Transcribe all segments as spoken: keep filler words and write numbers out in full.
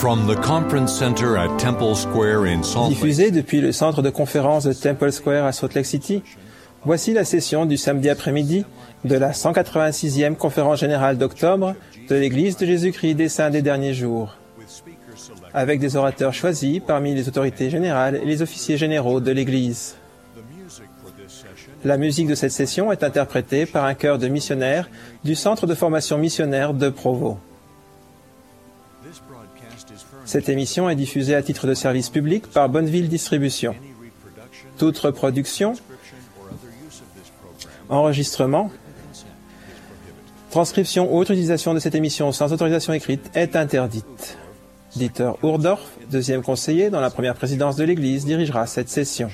From the conference center at Temple Square in Salt Lake. Diffusée depuis le centre de conférence de Temple Square à Salt Lake City, voici la session du samedi après-midi de la cent quatre-vingt-sixième conférence générale d'octobre de l'Église de Jésus-Christ des Saints des Derniers Jours, avec des orateurs choisis parmi les autorités générales et les officiers généraux de l'Église. La musique de cette session est interprétée par un chœur de missionnaires du Centre de formation missionnaire de Provo. Cette émission est diffusée à titre de service public par Bonneville Distribution. Toute reproduction, enregistrement, transcription ou autre utilisation de cette émission sans autorisation écrite est interdite. Dieter Uhdorf, deuxième conseiller dans la première présidence de l'Église, dirigera cette session.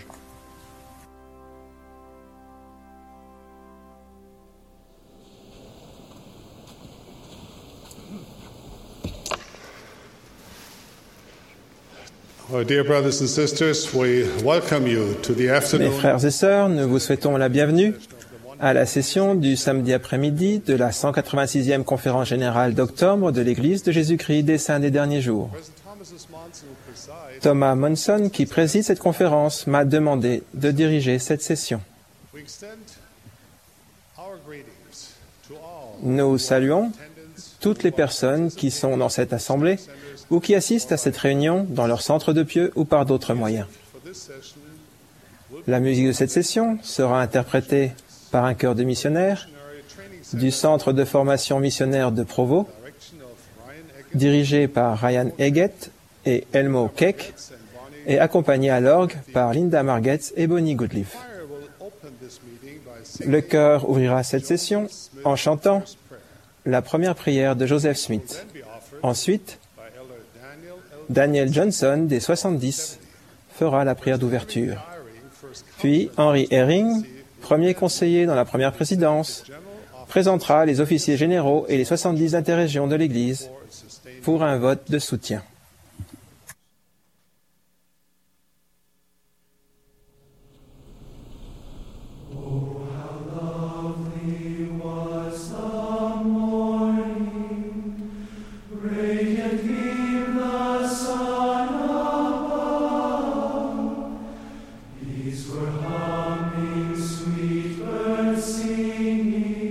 Well, dear brothers and sisters, we welcome you to the Mes afternoon frères et sœurs, nous vous souhaitons la bienvenue à la session du samedi après-midi de la cent quatre-vingt-sixième conférence générale d'octobre de l'Église de Jésus-Christ des Saints des Derniers Jours. Thomas Monson, qui préside cette conférence, m'a demandé de diriger cette session. Nous saluons toutes les personnes qui sont dans cette assemblée ou qui assistent à cette réunion dans leur centre de pieux ou par d'autres moyens. La musique de cette session sera interprétée par un chœur de missionnaires du Centre de formation missionnaire de Provo, dirigé par Ryan Eggett et Elmo Keck, et accompagné à l'orgue par Linda Margetts et Bonnie Goodleaf. Le chœur ouvrira cette session en chantant la première prière de Joseph Smith. Ensuite, Daniel Johnson, des soixante-dix, fera la prière d'ouverture. Puis, Henry Herring, premier conseiller dans la première présidence, présentera les officiers généraux et les soixante-dix interrégions de l'Église pour un vote de soutien.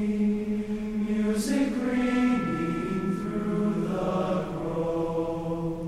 Music ringing through the grove.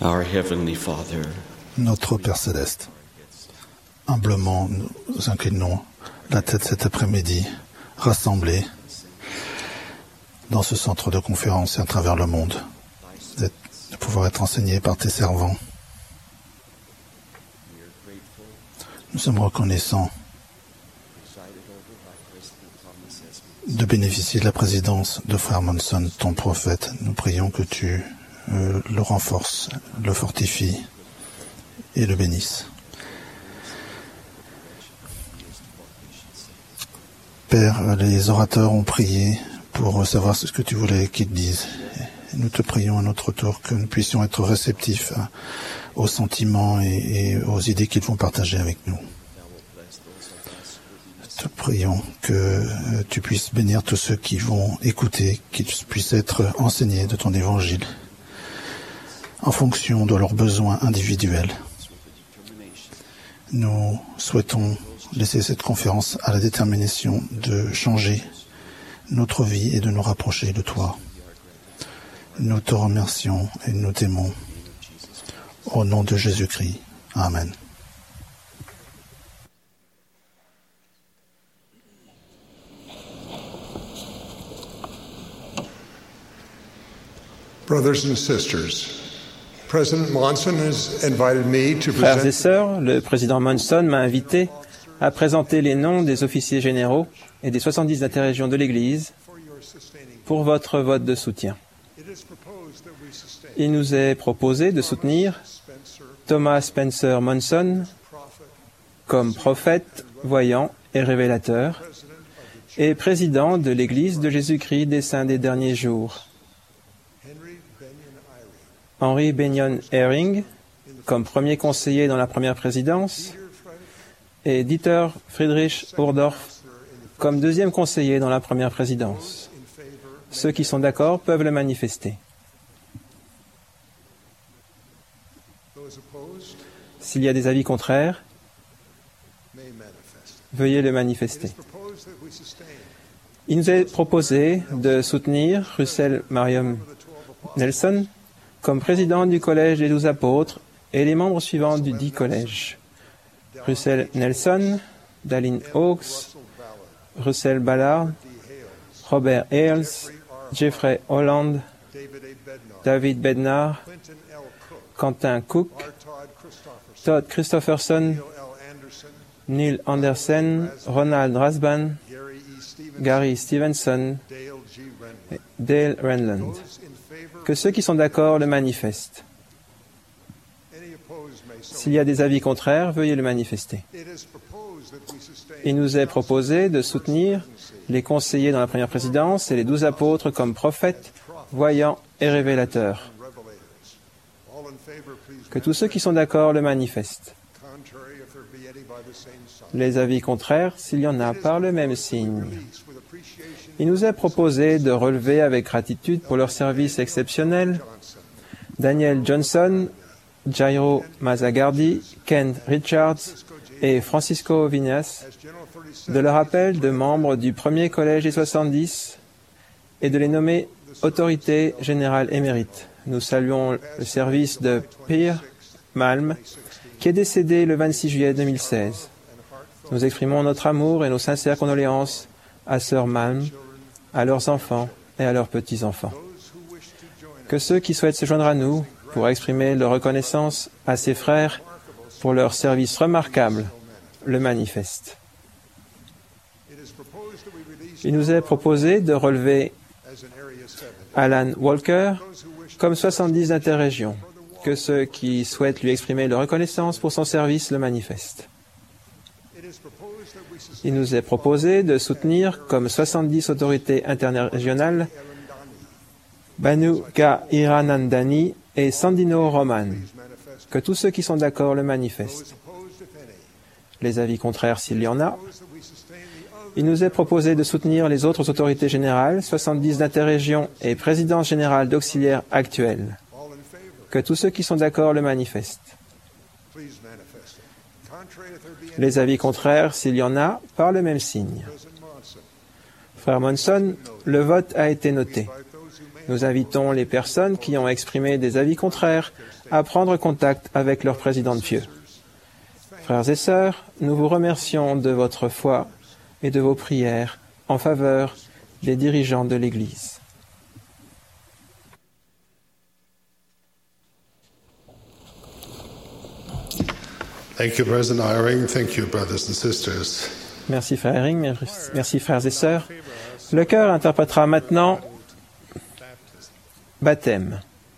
Our Heavenly Father, Notre Père Céleste, humblement nous inclinons la tête cet après-midi, rassemblés dans ce centre de conférence et à travers le monde, de pouvoir être enseignés par tes servants. Nous sommes reconnaissants de bénéficier de la présidence de Frère Monson, ton prophète. Nous prions que tu euh, le renforces, le fortifies et le bénisses. Père, les orateurs ont prié pour savoir ce que tu voulais qu'ils disent. Et nous te prions à notre tour que nous puissions être réceptifs à, aux sentiments et, et aux idées qu'ils vont partager avec nous. Te prions que euh, tu puisses bénir tous ceux qui vont écouter, qu'ils puissent être enseignés de ton évangile en fonction de leurs besoins individuels. Nous souhaitons laisser cette conférence à la détermination de changer notre vie et de nous rapprocher de toi. Nous te remercions et nous t'aimons. Au nom de Jésus-Christ. Amen. Brothers and sisters, President Monson has invited me to Frères et present sœurs, le président Monson m'a invité à présenter les noms des officiers généraux et des soixante-dix interrégions de l'Église pour votre vote de soutien. Il nous est proposé de soutenir Thomas Spencer Monson comme prophète, voyant et révélateur et président de l'Église de Jésus-Christ des Saints des Derniers Jours. Henry Benyon Eyring comme premier conseiller dans la première présidence et Dieter Friedrich Uhdorf comme deuxième conseiller dans la première présidence. Ceux qui sont d'accord peuvent le manifester. S'il y a des avis contraires, veuillez le manifester. Il nous est proposé de soutenir Russell Mariam Nelson comme président du Collège des douze apôtres et les membres suivants du dit collège. Russell Nelson, Dallin Hawkes, Russell Ballard, Robert Ailes, Jeffrey Holland, David Bednar, Quentin Cook, Todd Christopherson, Neil Anderson, Ronald Rasban, Gary Stevenson et Dale Renland. Que ceux qui sont d'accord le manifestent. S'il y a des avis contraires, veuillez le manifester. Il nous est proposé de soutenir les conseillers dans la première présidence et les douze apôtres comme prophètes, voyants et révélateurs. Que tous ceux qui sont d'accord le manifestent. Les avis contraires, s'il y en a, par le même signe. Il nous est proposé de relever avec gratitude pour leur service exceptionnel Daniel Johnson, Jairo Mazzagardi, Ken Richards et Francisco Vinas, de leur appel de membres du premier collège des soixante-dix et de les nommer autorités générales émérites. Nous saluons le service de Pierre Malm, qui est décédé le vingt-six juillet deux mille seize. Nous exprimons notre amour et nos sincères condoléances à Sœur Malm, à leurs enfants et à leurs petits-enfants. Que ceux qui souhaitent se joindre à nous pour exprimer leur reconnaissance à ses frères pour leur service remarquable le manifestent. Il nous est proposé de relever Alan Walker comme soixante-dix interrégions. Que ceux qui souhaitent lui exprimer leur reconnaissance pour son service le manifestent. Il nous est proposé de soutenir comme soixante-dix autorités interrégionales Banu Hiranandani et Sandino Roman. Que tous ceux qui sont d'accord le manifestent. Les avis contraires s'il y en a. Il nous est proposé de soutenir les autres autorités générales, soixante-dix d'interrégions et présidences générales d'auxiliaires actuelles. Que tous ceux qui sont d'accord le manifestent. Les avis contraires, s'il y en a, par le même signe. Frère Monson, le vote a été noté. Nous invitons les personnes qui ont exprimé des avis contraires à prendre contact avec leur président de pieux. Frères et sœurs, nous vous remercions de votre foi et de vos prières en faveur des dirigeants de l'Église. Thank you, President Eyring. Thank you, brothers and sisters. Merci, frère Eyring. Merci, frères et sœurs. Le chœur interprétera maintenant Baptême.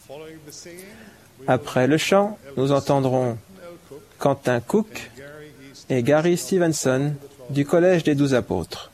Après le chant, nous entendrons Quentin Cook et Gary Stevenson du Collège des Douze Apôtres.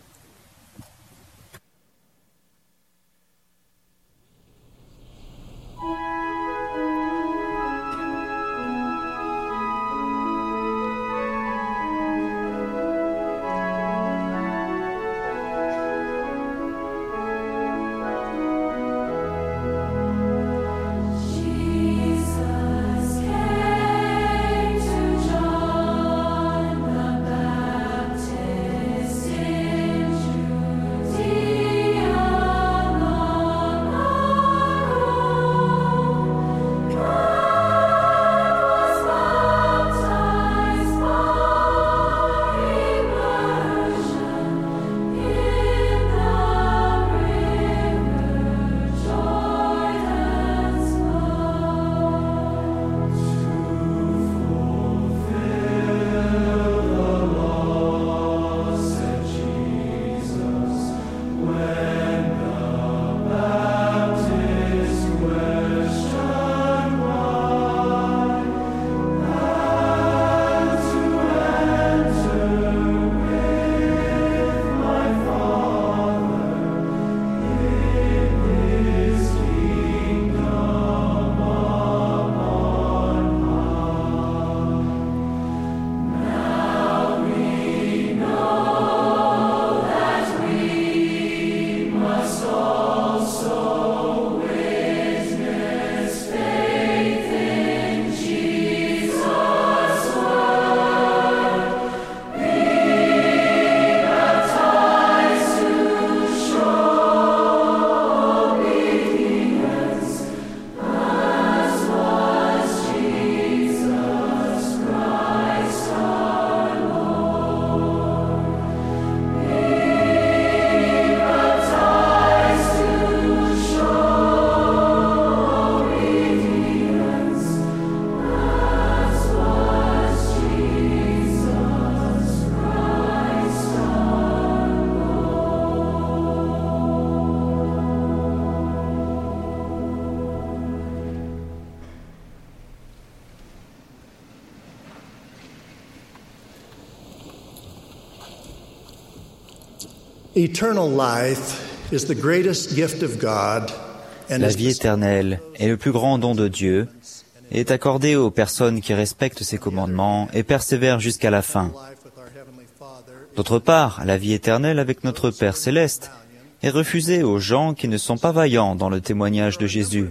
La vie éternelle est le plus grand don de Dieu et est accordée aux personnes qui respectent ses commandements et persévèrent jusqu'à la fin. D'autre part, la vie éternelle avec notre Père céleste est refusée aux gens qui ne sont pas vaillants dans le témoignage de Jésus.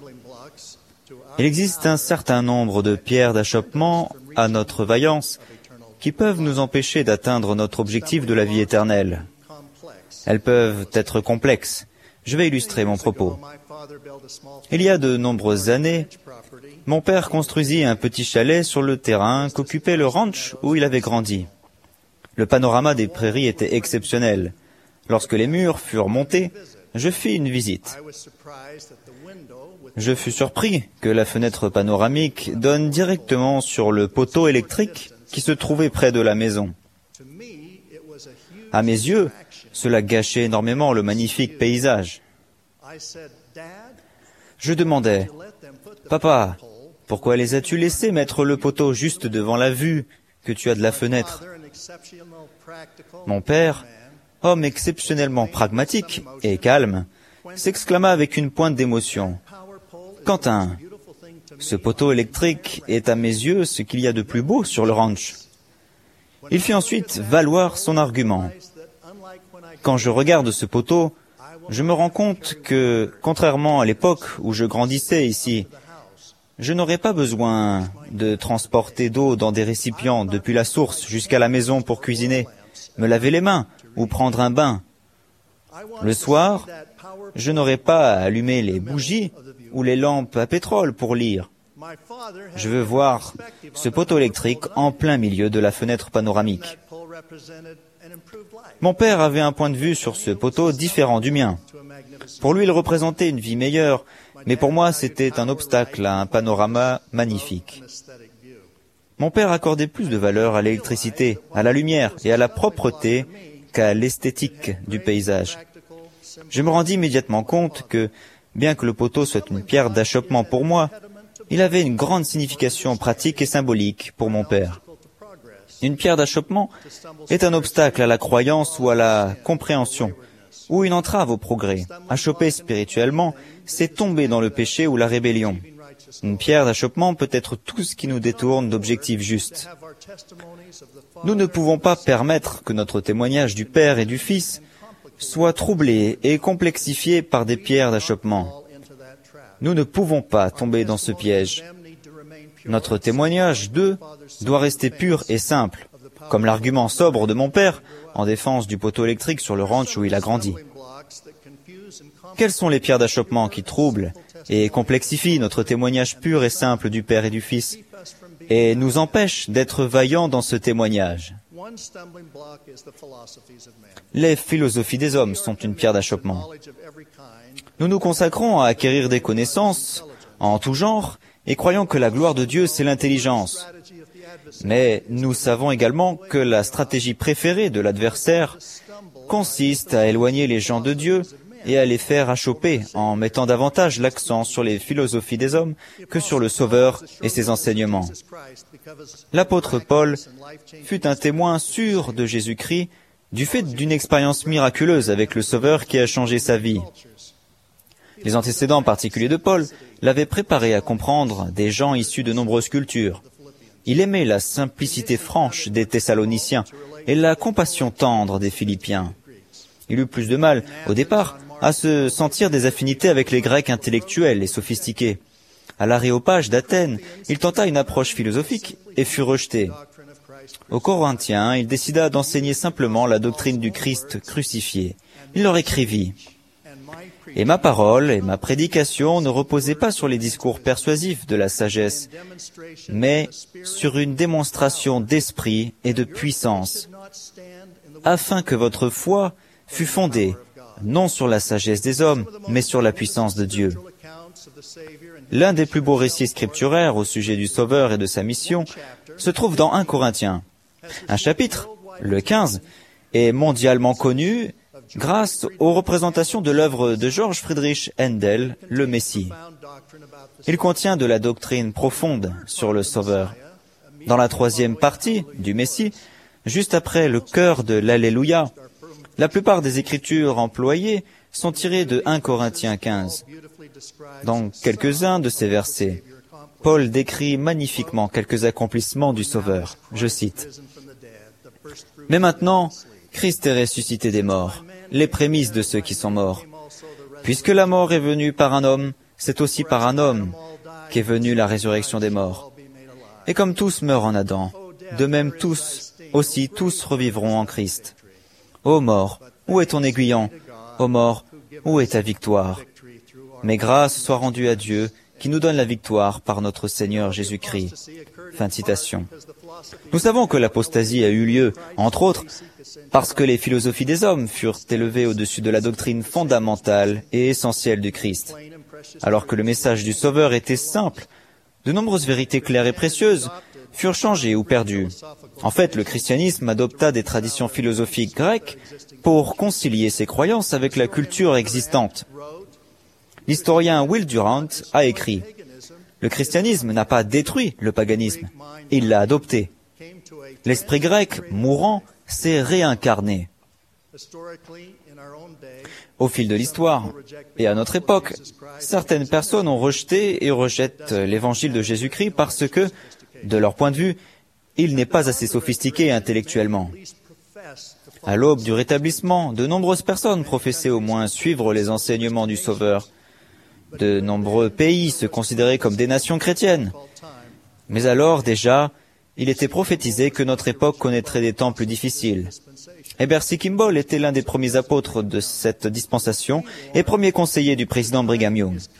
Il existe un certain nombre de pierres d'achoppement à notre vaillance qui peuvent nous empêcher d'atteindre notre objectif de la vie éternelle. Elles peuvent être complexes. Je vais illustrer mon propos. Il y a de nombreuses années, mon père construisit un petit chalet sur le terrain qu'occupait le ranch où il avait grandi. Le panorama des prairies était exceptionnel. Lorsque les murs furent montés, je fis une visite. Je fus surpris que la fenêtre panoramique donne directement sur le poteau électrique qui se trouvait près de la maison. À mes yeux, cela gâchait énormément le magnifique paysage. Je demandai, « Papa, pourquoi les as-tu laissés mettre le poteau juste devant la vue que tu as de la fenêtre ?» Mon père, homme exceptionnellement pragmatique et calme, s'exclama avec une pointe d'émotion, « Quentin, ce poteau électrique est à mes yeux ce qu'il y a de plus beau sur le ranch. » Il fit ensuite valoir son argument. Quand je regarde ce poteau, je me rends compte que, contrairement à l'époque où je grandissais ici, je n'aurais pas besoin de transporter d'eau dans des récipients depuis la source jusqu'à la maison pour cuisiner, me laver les mains ou prendre un bain. Le soir, je n'aurais pas à allumer les bougies ou les lampes à pétrole pour lire. Je veux voir ce poteau électrique en plein milieu de la fenêtre panoramique. Mon père avait un point de vue sur ce poteau différent du mien. Pour lui, il représentait une vie meilleure, mais pour moi, c'était un obstacle à un panorama magnifique. Mon père accordait plus de valeur à l'électricité, à la lumière et à la propreté qu'à l'esthétique du paysage. Je me rendis immédiatement compte que, bien que le poteau soit une pierre d'achoppement pour moi, il avait une grande signification pratique et symbolique pour mon père. Une pierre d'achoppement est un obstacle à la croyance ou à la compréhension, ou une entrave au progrès. Achopper spirituellement, c'est tomber dans le péché ou la rébellion. Une pierre d'achoppement peut être tout ce qui nous détourne d'objectifs justes. Nous ne pouvons pas permettre que notre témoignage du Père et du Fils soit troublé et complexifié par des pierres d'achoppement. Nous ne pouvons pas tomber dans ce piège. Notre témoignage d'eux doit rester pur et simple, comme l'argument sobre de mon père en défense du poteau électrique sur le ranch où il a grandi. Quelles sont les pierres d'achoppement qui troublent et complexifient notre témoignage pur et simple du Père et du Fils et nous empêchent d'être vaillants dans ce témoignage? Les philosophies des hommes sont une pierre d'achoppement. Nous nous consacrons à acquérir des connaissances en tout genre et croyons que la gloire de Dieu, c'est l'intelligence. Mais nous savons également que la stratégie préférée de l'adversaire consiste à éloigner les gens de Dieu et à les faire achopper en mettant davantage l'accent sur les philosophies des hommes que sur le Sauveur et ses enseignements. L'apôtre Paul fut un témoin sûr de Jésus-Christ du fait d'une expérience miraculeuse avec le Sauveur qui a changé sa vie. Les antécédents particuliers de Paul l'avaient préparé à comprendre des gens issus de nombreuses cultures. Il aimait la simplicité franche des Thessaloniciens et la compassion tendre des Philippiens. Il eut plus de mal, au départ, à se sentir des affinités avec les Grecs intellectuels et sophistiqués. À l'Aréopage d'Athènes, il tenta une approche philosophique et fut rejeté. Aux Corinthiens, il décida d'enseigner simplement la doctrine du Christ crucifié. Il leur écrivit « Et ma parole et ma prédication ne reposaient pas sur les discours persuasifs de la sagesse, mais sur une démonstration d'esprit et de puissance, afin que votre foi fût fondée non sur la sagesse des hommes, mais sur la puissance de Dieu. » L'un des plus beaux récits scripturaires au sujet du Sauveur et de sa mission se trouve dans un Corinthiens. Un chapitre, le quinze, est mondialement connu grâce aux représentations de l'œuvre de Georg Friedrich Händel, le Messie. Il contient de la doctrine profonde sur le Sauveur. Dans la troisième partie du Messie, juste après le chœur de l'Alléluia, la plupart des écritures employées sont tirées de un Corinthiens quinze. Dans quelques-uns de ces versets, Paul décrit magnifiquement quelques accomplissements du Sauveur. Je cite « Mais maintenant, Christ est ressuscité des morts, les prémices de ceux qui sont morts. Puisque la mort est venue par un homme, c'est aussi par un homme qu'est venue la résurrection des morts. Et comme tous meurent en Adam, de même tous, aussi tous revivront en Christ. Ô mort, où est ton aiguillon? Ô mort, où est ta victoire? Mais grâce soit rendue à Dieu, qui nous donne la victoire par notre Seigneur Jésus-Christ. » Fin de citation. Nous savons que l'apostasie a eu lieu, entre autres, parce que les philosophies des hommes furent élevées au-dessus de la doctrine fondamentale et essentielle du Christ. Alors que le message du Sauveur était simple, de nombreuses vérités claires et précieuses furent changées ou perdues. En fait, le christianisme adopta des traditions philosophiques grecques pour concilier ses croyances avec la culture existante. L'historien Will Durant a écrit « Le christianisme n'a pas détruit le paganisme, il l'a adopté. L'esprit grec, mourant, s'est réincarné. » Au fil de l'histoire, et à notre époque, certaines personnes ont rejeté et rejettent l'évangile de Jésus-Christ parce que, de leur point de vue, il n'est pas assez sophistiqué intellectuellement. À l'aube du rétablissement, de nombreuses personnes professaient au moins suivre les enseignements du Sauveur. De nombreux pays se considéraient comme des nations chrétiennes. Mais alors, déjà, il était prophétisé que notre époque connaîtrait des temps plus difficiles. Heber C. Kimball était l'un des premiers apôtres de cette dispensation et premier conseiller du président Brigham Young.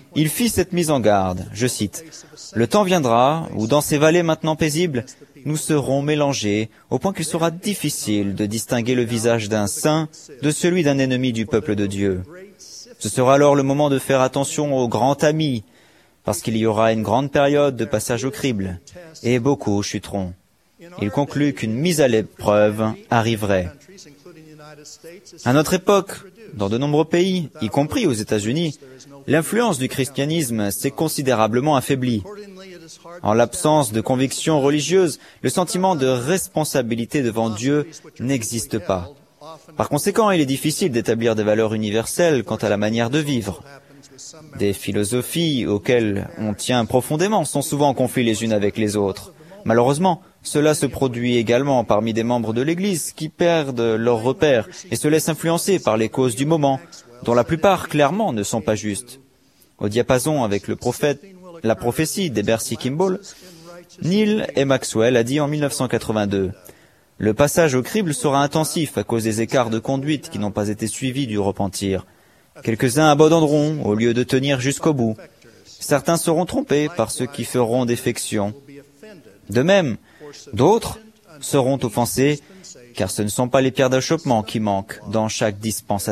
il fit cette mise en garde, je cite, « Le temps viendra où dans ces vallées maintenant paisibles, nous serons mélangés au point qu'il sera difficile de distinguer le visage d'un saint de celui d'un ennemi du peuple de Dieu. Ce sera alors le moment de faire attention au grand ami, parce qu'il y aura une grande période de passage au crible, et beaucoup chuteront. » Il conclut qu'une mise à l'épreuve arriverait. À notre époque, dans de nombreux pays, y compris aux États-Unis, l'influence du christianisme s'est considérablement affaiblie. En l'absence de conviction religieuse, le sentiment de responsabilité devant Dieu n'existe pas. Par conséquent, il est difficile d'établir des valeurs universelles quant à la manière de vivre. Des philosophies auxquelles on tient profondément sont souvent en conflit les unes avec les autres. Malheureusement, cela se produit également parmi des membres de l'Église qui perdent leurs repères et se laissent influencer par les causes du moment, dont la plupart clairement ne sont pas justes. Au diapason avec le prophète, la prophétie d'Heber C. Kimball, Neil et Maxwell a dit en mille neuf cent quatre-vingt-deux, « Le passage au crible sera intensif à cause des écarts de conduite qui n'ont pas été suivis du repentir. Quelques-uns abandonneront au lieu de tenir jusqu'au bout. Certains seront trompés par ceux qui feront défection. De même, d'autres seront offensés, car ce ne sont pas les pierres d'achoppement qui manquent dans chaque dispensation. »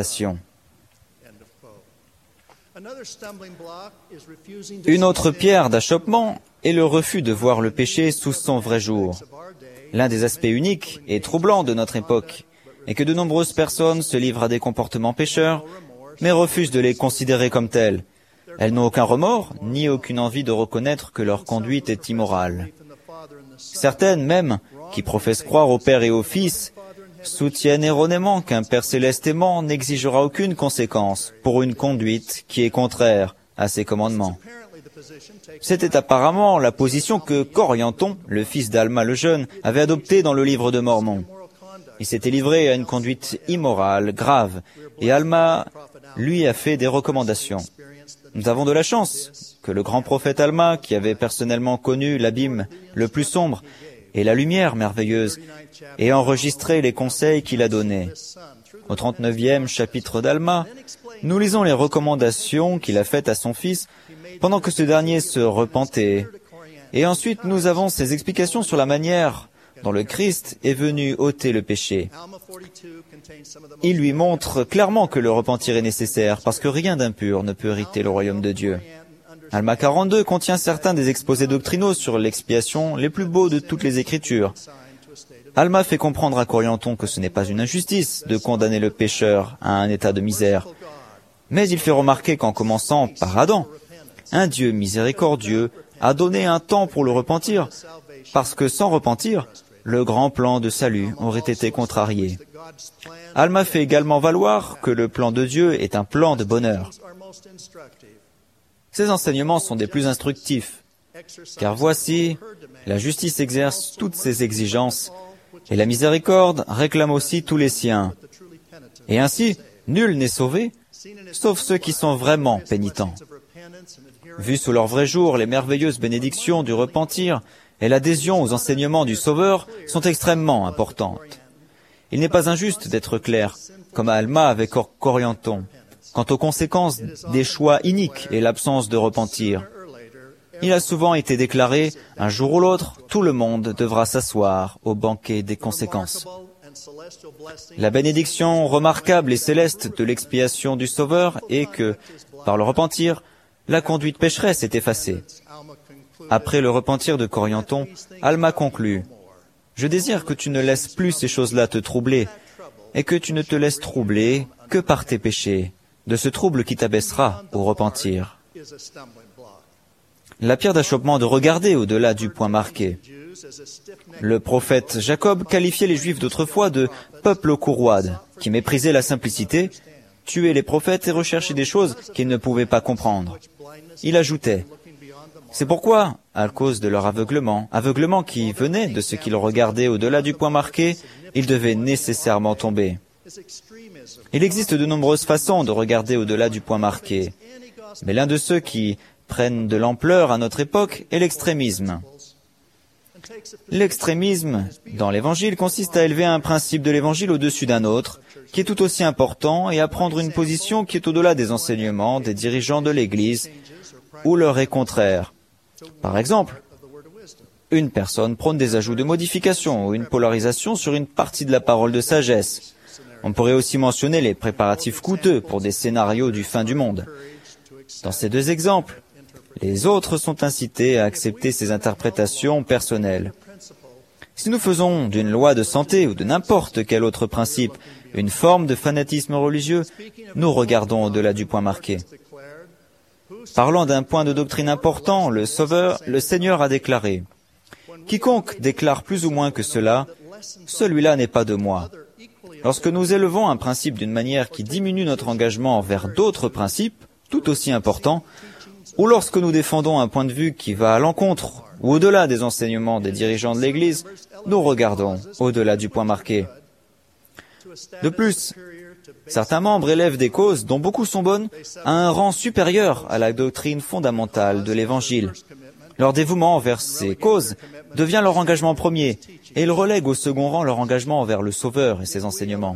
Une autre pierre d'achoppement est le refus de voir le péché sous son vrai jour. L'un des aspects uniques et troublants de notre époque est que de nombreuses personnes se livrent à des comportements pécheurs, mais refusent de les considérer comme tels. Elles n'ont aucun remords, ni aucune envie de reconnaître que leur conduite est immorale. Certaines même, qui professent croire au Père et au Fils, soutiennent erronément qu'un Père céleste aimant n'exigera aucune conséquence pour une conduite qui est contraire à ses commandements. C'était apparemment la position que Corianton, le fils d'Alma le Jeune, avait adoptée dans le livre de Mormon. Il s'était livré à une conduite immorale, grave, et Alma lui a fait des recommandations. Nous avons de la chance que le grand prophète Alma, qui avait personnellement connu l'abîme le plus sombre et la lumière merveilleuse, ait enregistré les conseils qu'il a donnés. Au trente-neuvième chapitre d'Alma, nous lisons les recommandations qu'il a faites à son fils pendant que ce dernier se repentait. Et ensuite, nous avons ses explications sur la manière dont le Christ est venu ôter le péché. Il lui montre clairement que le repentir est nécessaire, parce que rien d'impur ne peut hériter le royaume de Dieu. Alma quarante-deux contient certains des exposés doctrinaux sur l'expiation les plus beaux de toutes les Écritures. Alma fait comprendre à Corianton que ce n'est pas une injustice de condamner le pécheur à un état de misère, mais il fait remarquer qu'en commençant par Adam, un Dieu miséricordieux a donné un temps pour le repentir, parce que sans repentir, le grand plan de salut aurait été contrarié. Alma fait également valoir que le plan de Dieu est un plan de bonheur. Ces enseignements sont des plus instructifs, car voici, la justice exerce toutes ses exigences, et la miséricorde réclame aussi tous les siens. Et ainsi, nul n'est sauvé, sauf ceux qui sont vraiment pénitents. Vu sous leur vrai jour, les merveilleuses bénédictions du repentir et l'adhésion aux enseignements du Sauveur sont extrêmement importantes. Il n'est pas injuste d'être clair, comme à Alma avec Corianton, quant aux conséquences des choix iniques et l'absence de repentir. Il a souvent été déclaré, un jour ou l'autre, tout le monde devra s'asseoir au banquet des conséquences. La bénédiction remarquable et céleste de l'expiation du Sauveur est que, par le repentir, la conduite pécheresse est effacée. Après le repentir de Corianton, Alma conclut, « Je désire que tu ne laisses plus ces choses-là te troubler, et que tu ne te laisses troubler que par tes péchés, de ce trouble qui t'abaissera au repentir. » La pierre d'achoppement de regarder au-delà du point marqué. Le prophète Jacob qualifiait les Juifs d'autrefois de « peuple courroide » qui méprisait la simplicité, tuait les prophètes et recherchait des choses qu'ils ne pouvaient pas comprendre. Il ajoutait « C'est pourquoi, à cause de leur aveuglement, aveuglement qui venait de ce qu'ils regardaient au-delà du point marqué, ils devaient nécessairement tomber. » Il existe de nombreuses façons de regarder au-delà du point marqué, mais l'un de ceux qui prennent de l'ampleur à notre époque est l'extrémisme. L'extrémisme, dans l'Évangile, consiste à élever un principe de l'Évangile au-dessus d'un autre, qui est tout aussi important, et à prendre une position qui est au-delà des enseignements des dirigeants de l'Église, ou leur est contraire. Par exemple, une personne prône des ajouts de modification ou une polarisation sur une partie de la parole de sagesse. On pourrait aussi mentionner les préparatifs coûteux pour des scénarios du fin du monde. Dans ces deux exemples, les autres sont incités à accepter ces interprétations personnelles. Si nous faisons d'une loi de santé ou de n'importe quel autre principe une forme de fanatisme religieux, nous regardons au-delà du point marqué. Parlant d'un point de doctrine important, le Sauveur, le Seigneur a déclaré « Quiconque déclare plus ou moins que cela, celui-là n'est pas de moi. » Lorsque nous élevons un principe d'une manière qui diminue notre engagement envers d'autres principes, tout aussi importants, ou lorsque nous défendons un point de vue qui va à l'encontre ou au-delà des enseignements des dirigeants de l'Église, nous regardons au-delà du point marqué. De plus, certains membres élèvent des causes, dont beaucoup sont bonnes, à un rang supérieur à la doctrine fondamentale de l'Évangile. Leur dévouement envers ces causes devient leur engagement premier, et ils relèguent au second rang leur engagement envers le Sauveur et ses enseignements.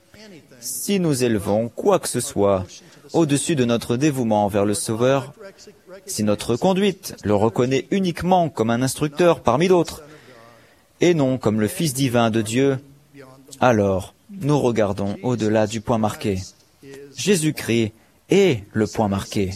Si nous élevons quoi que ce soit au-dessus de notre dévouement envers le Sauveur, si notre conduite le reconnaît uniquement comme un instructeur parmi d'autres, et non comme le Fils divin de Dieu, alors nous regardons au-delà du point marqué. Jésus-Christ est le point marqué.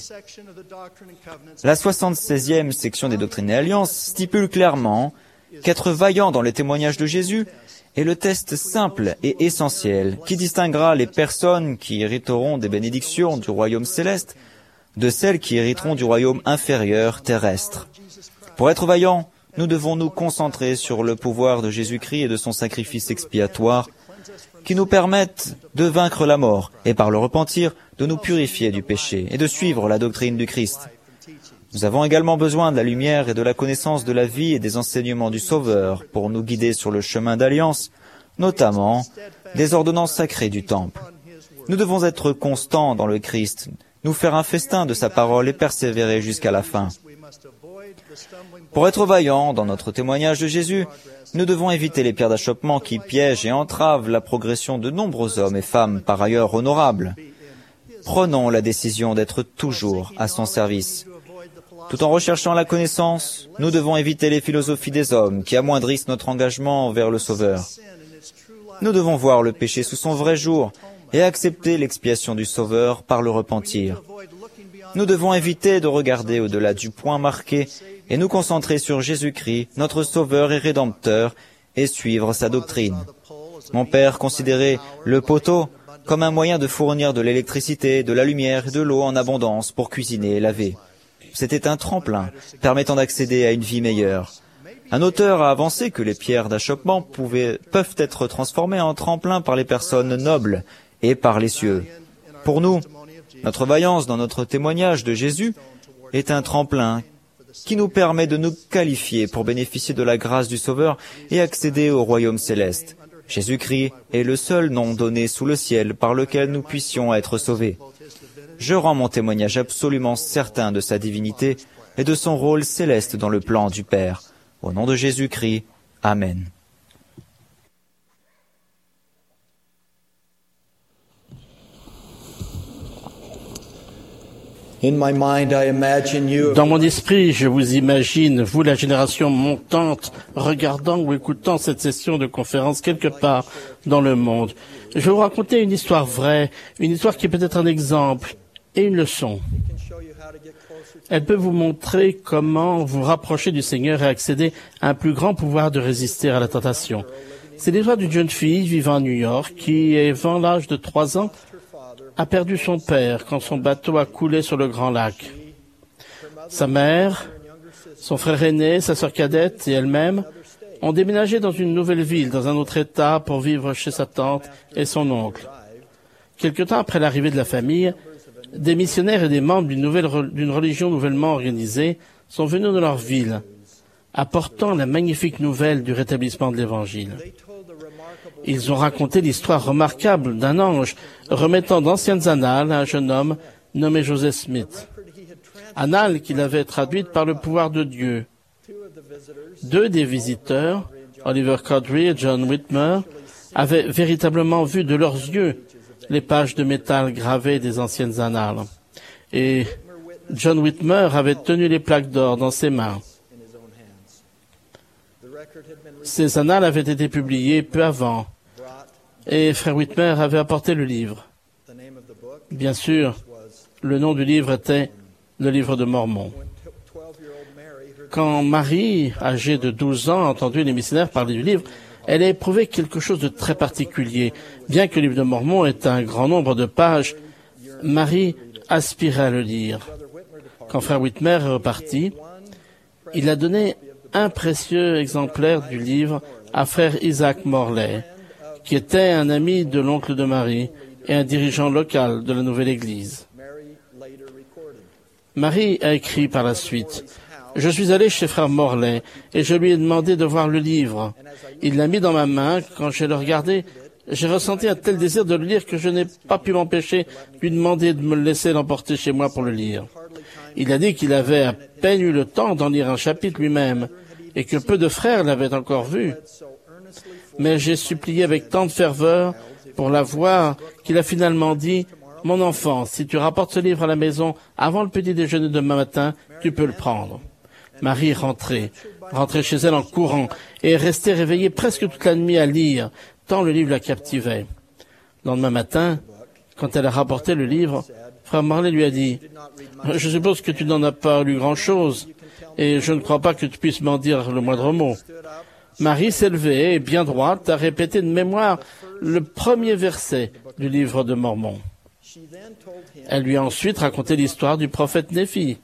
La soixante-seizième section des Doctrines et Alliances stipule clairement qu'être vaillant dans les témoignages de Jésus est le test simple et essentiel qui distinguera les personnes qui hériteront des bénédictions du royaume céleste de celles qui hériteront du royaume inférieur terrestre. Pour être vaillants, nous devons nous concentrer sur le pouvoir de Jésus-Christ et de son sacrifice expiatoire qui nous permettent de vaincre la mort et par le repentir de nous purifier du péché et de suivre la doctrine du Christ. Nous avons également besoin de la lumière et de la connaissance de la vie et des enseignements du Sauveur pour nous guider sur le chemin d'alliance, notamment des ordonnances sacrées du Temple. Nous devons être constants dans le Christ, nous faire un festin de sa parole et persévérer jusqu'à la fin. Pour être vaillants dans notre témoignage de Jésus, nous devons éviter les pierres d'achoppement qui piègent et entravent la progression de nombreux hommes et femmes par ailleurs honorables. Prenons la décision d'être toujours à son service. Tout en recherchant la connaissance, nous devons éviter les philosophies des hommes qui amoindrissent notre engagement envers le Sauveur. Nous devons voir le péché sous son vrai jour et accepter l'expiation du Sauveur par le repentir. Nous devons éviter de regarder au-delà du point marqué et nous concentrer sur Jésus-Christ, notre Sauveur et Rédempteur, et suivre sa doctrine. Mon père considérait le poteau comme un moyen de fournir de l'électricité, de la lumière et de l'eau en abondance pour cuisiner et laver. C'était un tremplin permettant d'accéder à une vie meilleure. Un auteur a avancé que les pierres d'achoppement pouvaient, peuvent être transformées en tremplin par les personnes nobles et par les cieux. Pour nous, notre vaillance dans notre témoignage de Jésus est un tremplin qui nous permet de nous qualifier pour bénéficier de la grâce du Sauveur et accéder au royaume céleste. Jésus-Christ est le seul nom donné sous le ciel par lequel nous puissions être sauvés. Je rends mon témoignage absolument certain de sa divinité et de son rôle céleste dans le plan du Père. Au nom de Jésus-Christ, Amen. Dans mon esprit, je vous imagine, vous, la génération montante, regardant ou écoutant cette session de conférence quelque part dans le monde. Je vais vous raconter une histoire vraie, une histoire qui peut être un exemple et une leçon. Elle peut vous montrer comment vous rapprocher du Seigneur et accéder à un plus grand pouvoir de résister à la tentation. C'est l'histoire d'une jeune fille vivant à New York qui, avant l'âge de trois ans, a perdu son père quand son bateau a coulé sur le Grand Lac. Sa mère, son frère aîné, sa sœur cadette et elle-même ont déménagé dans une nouvelle ville, dans un autre État, pour vivre chez sa tante et son oncle. Quelque temps après l'arrivée de la famille, des missionnaires et des membres d'une nouvelle, d'une religion nouvellement organisée sont venus dans leur ville, apportant la magnifique nouvelle du rétablissement de l'Évangile. Ils ont raconté l'histoire remarquable d'un ange remettant d'anciennes annales à un jeune homme nommé Joseph Smith. Annales qu'il avait traduites par le pouvoir de Dieu. Deux des visiteurs, Oliver Cowdery et John Whitmer, avaient véritablement vu de leurs yeux les pages de métal gravées des anciennes annales. Et John Whitmer avait tenu les plaques d'or dans ses mains. Ces annales avaient été publiées peu avant, et frère Whitmer avait apporté le livre. Bien sûr, le nom du livre était le livre de Mormon. Quand Marie, âgée de douze ans, a entendu les missionnaires parler du livre, elle a éprouvé quelque chose de très particulier. Bien que le livre de Mormon ait un grand nombre de pages, Marie aspirait à le lire. Quand frère Whitmer est reparti, il a donné un précieux exemplaire du livre à frère Isaac Morley, qui était un ami de l'oncle de Marie et un dirigeant local de la nouvelle église. Marie a écrit par la suite: « Je suis allé chez frère Morley et je lui ai demandé de voir le livre. Il l'a mis dans ma main. Quand je l'ai regardé, j'ai ressenti un tel désir de le lire que je n'ai pas pu m'empêcher de lui demander de me le laisser l'emporter chez moi pour le lire. Il a dit qu'il avait à peine eu le temps d'en lire un chapitre lui-même et que peu de frères l'avaient encore vu. Mais j'ai supplié avec tant de ferveur pour la voir qu'il a finalement dit: « Mon enfant, si tu rapportes ce livre à la maison avant le petit déjeuner de demain matin, tu peux le prendre. » Marie est rentrée, rentrée chez elle en courant et est restée réveillée presque toute la nuit à lire, tant le livre la captivait. Le lendemain matin, quand elle a rapporté le livre, frère Morley lui a dit: « Je suppose que tu n'en as pas lu grand-chose, et je ne crois pas que tu puisses m'en dire le moindre mot. » Marie s'est levée et, bien droite, a répété de mémoire le premier verset du livre de Mormon. Elle lui a ensuite raconté l'histoire du prophète Néphi.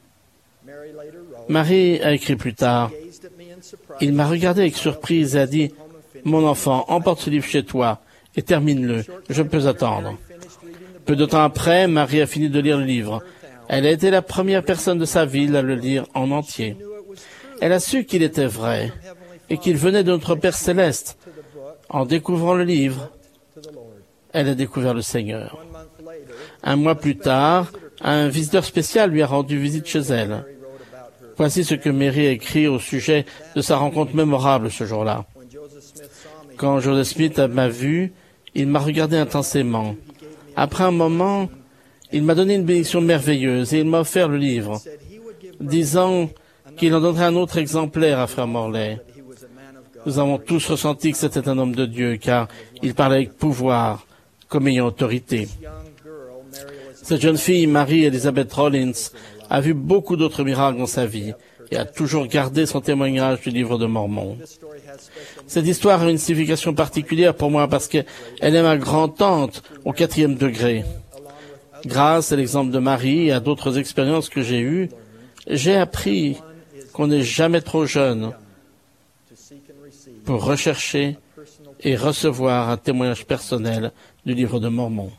Marie a écrit plus tard: « Il m'a regardé avec surprise et a dit: « Mon enfant, emporte ce livre chez toi et termine-le, je peux attendre. » Peu de temps après, Marie a fini de lire le livre. Elle a été la première personne de sa ville à le lire en entier. Elle a su qu'il était vrai et qu'il venait de notre Père Céleste. En découvrant le livre, elle a découvert le Seigneur. Un mois plus tard, un visiteur spécial lui a rendu visite chez elle. Voici ce que Mary a écrit au sujet de sa rencontre mémorable ce jour-là. Quand Joseph Smith m'a vu, il m'a regardé intensément. Après un moment, il m'a donné une bénédiction merveilleuse et il m'a offert le livre, disant qu'il en donnerait un autre exemplaire à frère Morley. Nous avons tous ressenti que c'était un homme de Dieu, car il parlait avec pouvoir, comme ayant autorité. Cette jeune fille, Mary Elizabeth Rollins, a vu beaucoup d'autres miracles dans sa vie et a toujours gardé son témoignage du livre de Mormon. Cette histoire a une signification particulière pour moi parce qu'elle est ma grand-tante au quatrième degré. Grâce à l'exemple de Marie et à d'autres expériences que j'ai eues, j'ai appris qu'on n'est jamais trop jeune pour rechercher et recevoir un témoignage personnel du livre de Mormon.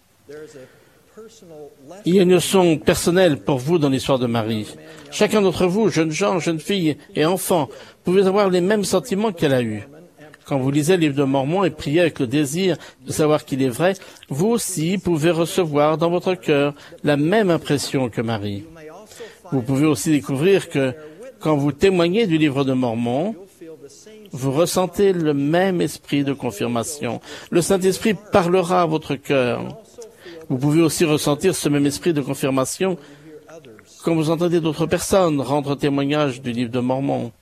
Il y a une leçon personnelle pour vous dans l'histoire de Marie. Chacun d'entre vous, jeunes gens, jeunes filles et enfants, pouvez avoir les mêmes sentiments qu'elle a eus. Quand vous lisez le livre de Mormon et priez avec le désir de savoir qu'il est vrai, vous aussi pouvez recevoir dans votre cœur la même impression que Marie. Vous pouvez aussi découvrir que quand vous témoignez du livre de Mormon, vous ressentez le même esprit de confirmation. Le Saint-Esprit parlera à votre cœur. Vous pouvez aussi ressentir ce même esprit de confirmation quand vous entendez d'autres personnes rendre témoignage du livre de Mormon.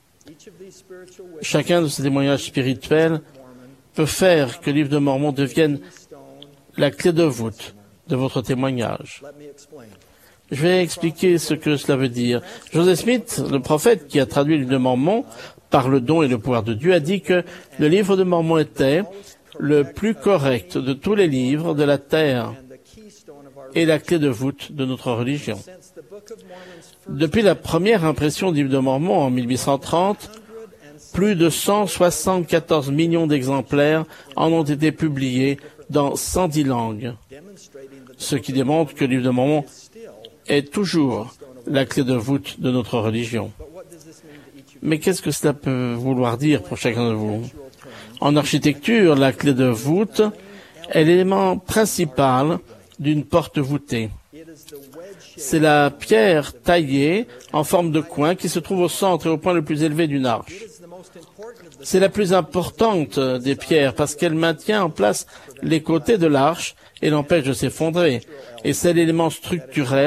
Chacun de ces témoignages spirituels peut faire que le livre de Mormon devienne la clé de voûte de votre témoignage. Je vais expliquer ce que cela veut dire. Joseph Smith, le prophète qui a traduit le livre de Mormon par le don et le pouvoir de Dieu, a dit que le livre de Mormon était le plus correct de tous les livres de la terre et la clé de voûte de notre religion. Depuis la première impression du livre de Mormon en mille huit cent trente, plus de cent soixante-quatorze millions d'exemplaires en ont été publiés dans cent dix langues, ce qui démontre que le livre de Mormon est toujours la clé de voûte de notre religion. Mais qu'est-ce que cela peut vouloir dire pour chacun de vous? En architecture, la clé de voûte est l'élément principal d'une porte voûtée. C'est la pierre taillée en forme de coin qui se trouve au centre et au point le plus élevé d'une arche. C'est la plus importante des pierres parce qu'elle maintient en place les côtés de l'arche et l'empêche de s'effondrer. Et c'est l'élément structurel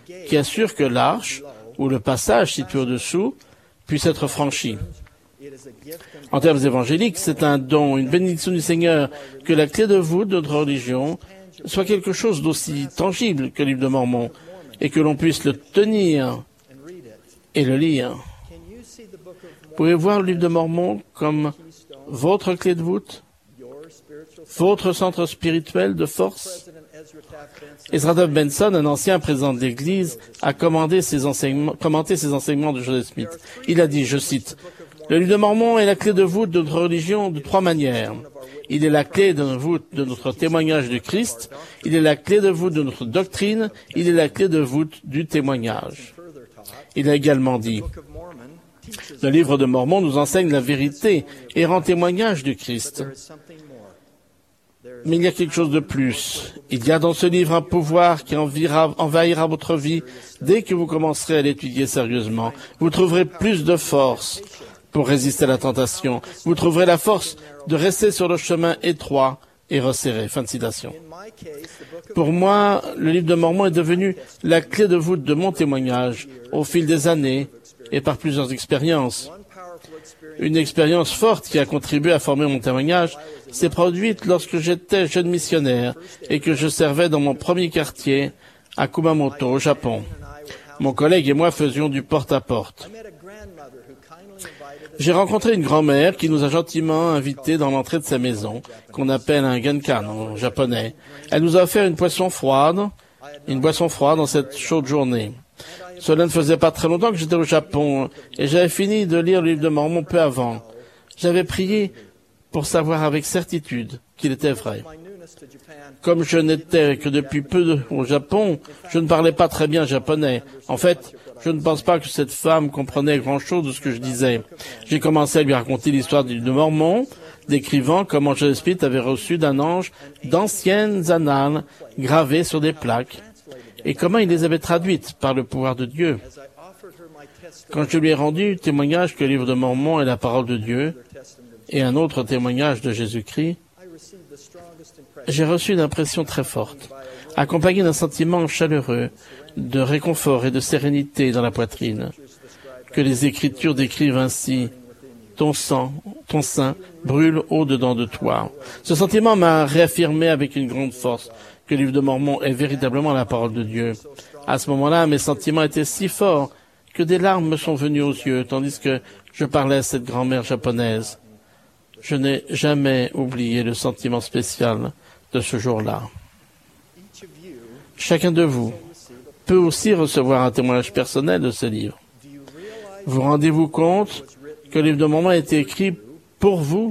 qui assure que l'arche, ou le passage situé au-dessous, puisse être franchi. En termes évangéliques, c'est un don, une bénédiction du Seigneur que la clé de voûte de notre religion soit quelque chose d'aussi tangible que le livre de Mormon et que l'on puisse le tenir et le lire. Vous pouvez voir le livre de Mormon comme votre clé de voûte, votre centre spirituel de force. Ezra Taft Benson, un ancien président de l'Église, a commandé ses enseignements, commenté ses enseignements de Joseph Smith. Il a dit, je cite, « Le livre de Mormon est la clé de voûte de notre religion de trois manières. Il est la clé de voûte de notre témoignage du Christ, il est la clé de voûte de notre doctrine, il est la clé de voûte du témoignage. » Il a également dit, « Le livre de Mormon nous enseigne la vérité et rend témoignage du Christ. Mais il y a quelque chose de plus. Il y a dans ce livre un pouvoir qui envahira, envahira votre vie dès que vous commencerez à l'étudier sérieusement. Vous trouverez plus de force pour résister à la tentation. Vous trouverez la force de rester sur le chemin étroit et resserré. » Fin de citation. Pour moi, le livre de Mormon est devenu la clé de voûte de mon témoignage au fil des années et par plusieurs expériences. Une expérience forte qui a contribué à former mon témoignage s'est produite lorsque j'étais jeune missionnaire et que je servais dans mon premier quartier à Kumamoto, au Japon. Mon collègue et moi faisions du porte-à-porte. J'ai rencontré une grand-mère qui nous a gentiment invités dans l'entrée de sa maison, qu'on appelle un genkan en japonais. Elle nous a offert une boisson froide, une boisson froide en cette chaude journée. Cela ne faisait pas très longtemps que j'étais au Japon et j'avais fini de lire le livre de Mormon peu avant. J'avais prié pour savoir avec certitude qu'il était vrai. Comme je n'étais que depuis peu de, au Japon, je ne parlais pas très bien japonais. En fait, je ne pense pas que cette femme comprenait grand-chose de ce que je disais. J'ai commencé à lui raconter l'histoire du livre de Mormon, décrivant comment Joseph Smith avait reçu d'un ange d'anciennes annales gravées sur des plaques et comment il les avait traduites par le pouvoir de Dieu. Quand je lui ai rendu témoignage que le livre de Mormon est la parole de Dieu et un autre témoignage de Jésus-Christ, j'ai reçu une impression très forte, accompagnée d'un sentiment chaleureux, de réconfort et de sérénité dans la poitrine, que les Écritures décrivent ainsi. Ton sang, ton sein brûle au-dedans de toi. Ce sentiment m'a réaffirmé avec une grande force que le livre de Mormon est véritablement la parole de Dieu. À ce moment-là, mes sentiments étaient si forts que des larmes me sont venues aux yeux, tandis que je parlais à cette grand-mère japonaise. Je n'ai jamais oublié le sentiment spécial de ce jour-là. Chacun de vous peut aussi recevoir un témoignage personnel de ce livre. Vous rendez-vous compte que le livre de Mormon a été écrit pour vous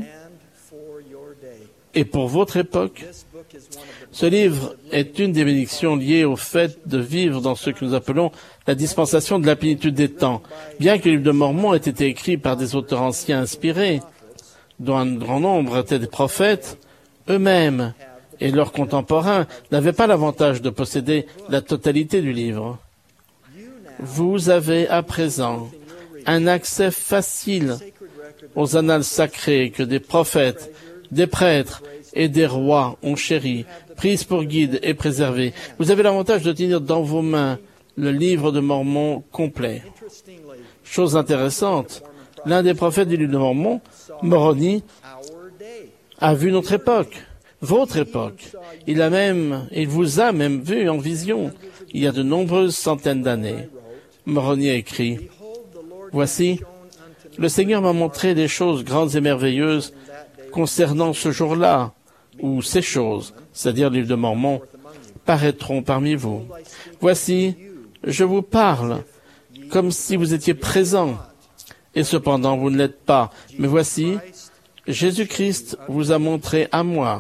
et pour votre époque? Ce livre est une des bénédictions liées au fait de vivre dans ce que nous appelons la dispensation de la plénitude des temps. Bien que le livre de Mormon ait été écrit par des auteurs anciens inspirés, dont un grand nombre étaient des prophètes, eux-mêmes et leurs contemporains n'avaient pas l'avantage de posséder la totalité du livre. Vous avez à présent un accès facile aux annales sacrées que des prophètes, des prêtres et des rois ont chéries, prises pour guide et préservées. Vous avez l'avantage de tenir dans vos mains le livre de Mormon complet. Chose intéressante, l'un des prophètes du livre de Mormon, Moroni, a vu notre époque, votre époque. Il a même, il vous a même vu en vision, il y a de nombreuses centaines d'années. Moroni a écrit, « Voici, le Seigneur m'a montré des choses grandes et merveilleuses concernant ce jour-là, où ces choses, c'est-à-dire le livre de Mormon, paraîtront parmi vous. Voici, je vous parle comme si vous étiez présents, et cependant vous ne l'êtes pas. Mais voici, Jésus-Christ vous a montré à moi,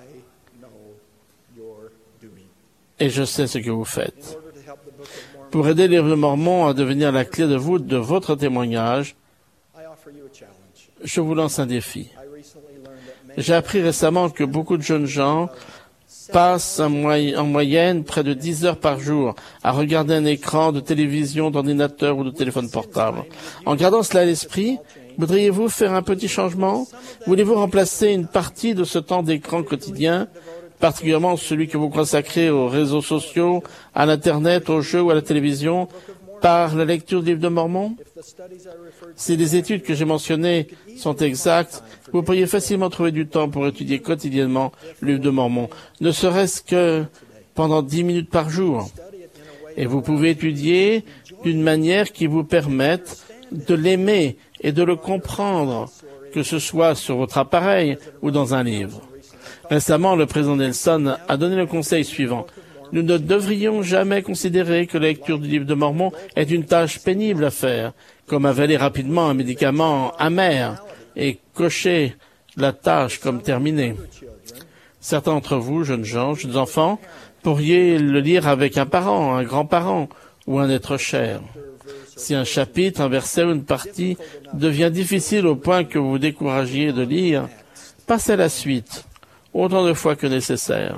et je sais ce que vous faites. » Pour aider le livre de Mormon à devenir la clé de voûte de votre témoignage, je vous lance un défi. J'ai appris récemment que beaucoup de jeunes gens passent en, moy- en moyenne près de dix heures par jour à regarder un écran de télévision, d'ordinateur ou de téléphone portable. En gardant cela à l'esprit, voudriez-vous faire un petit changement? Voulez-vous remplacer une partie de ce temps d'écran quotidien particulièrement celui que vous consacrez aux réseaux sociaux, à l'Internet, aux jeux ou à la télévision, par la lecture du livre de Mormon? Si les études que j'ai mentionnées sont exactes, vous pourriez facilement trouver du temps pour étudier quotidiennement le livre de Mormon, ne serait-ce que pendant dix minutes par jour. Et vous pouvez étudier d'une manière qui vous permette de l'aimer et de le comprendre, que ce soit sur votre appareil ou dans un livre. Récemment, le président Nelson a donné le conseil suivant. Nous ne devrions jamais considérer que la lecture du livre de Mormon est une tâche pénible à faire, comme avaler rapidement un médicament amer et cocher la tâche comme terminée. Certains d'entre vous, jeunes gens, jeunes enfants, pourriez le lire avec un parent, un grand-parent ou un être cher. Si un chapitre, un verset ou une partie devient difficile au point que vous vous découragiez de lire, passez à la suite, autant de fois que nécessaire.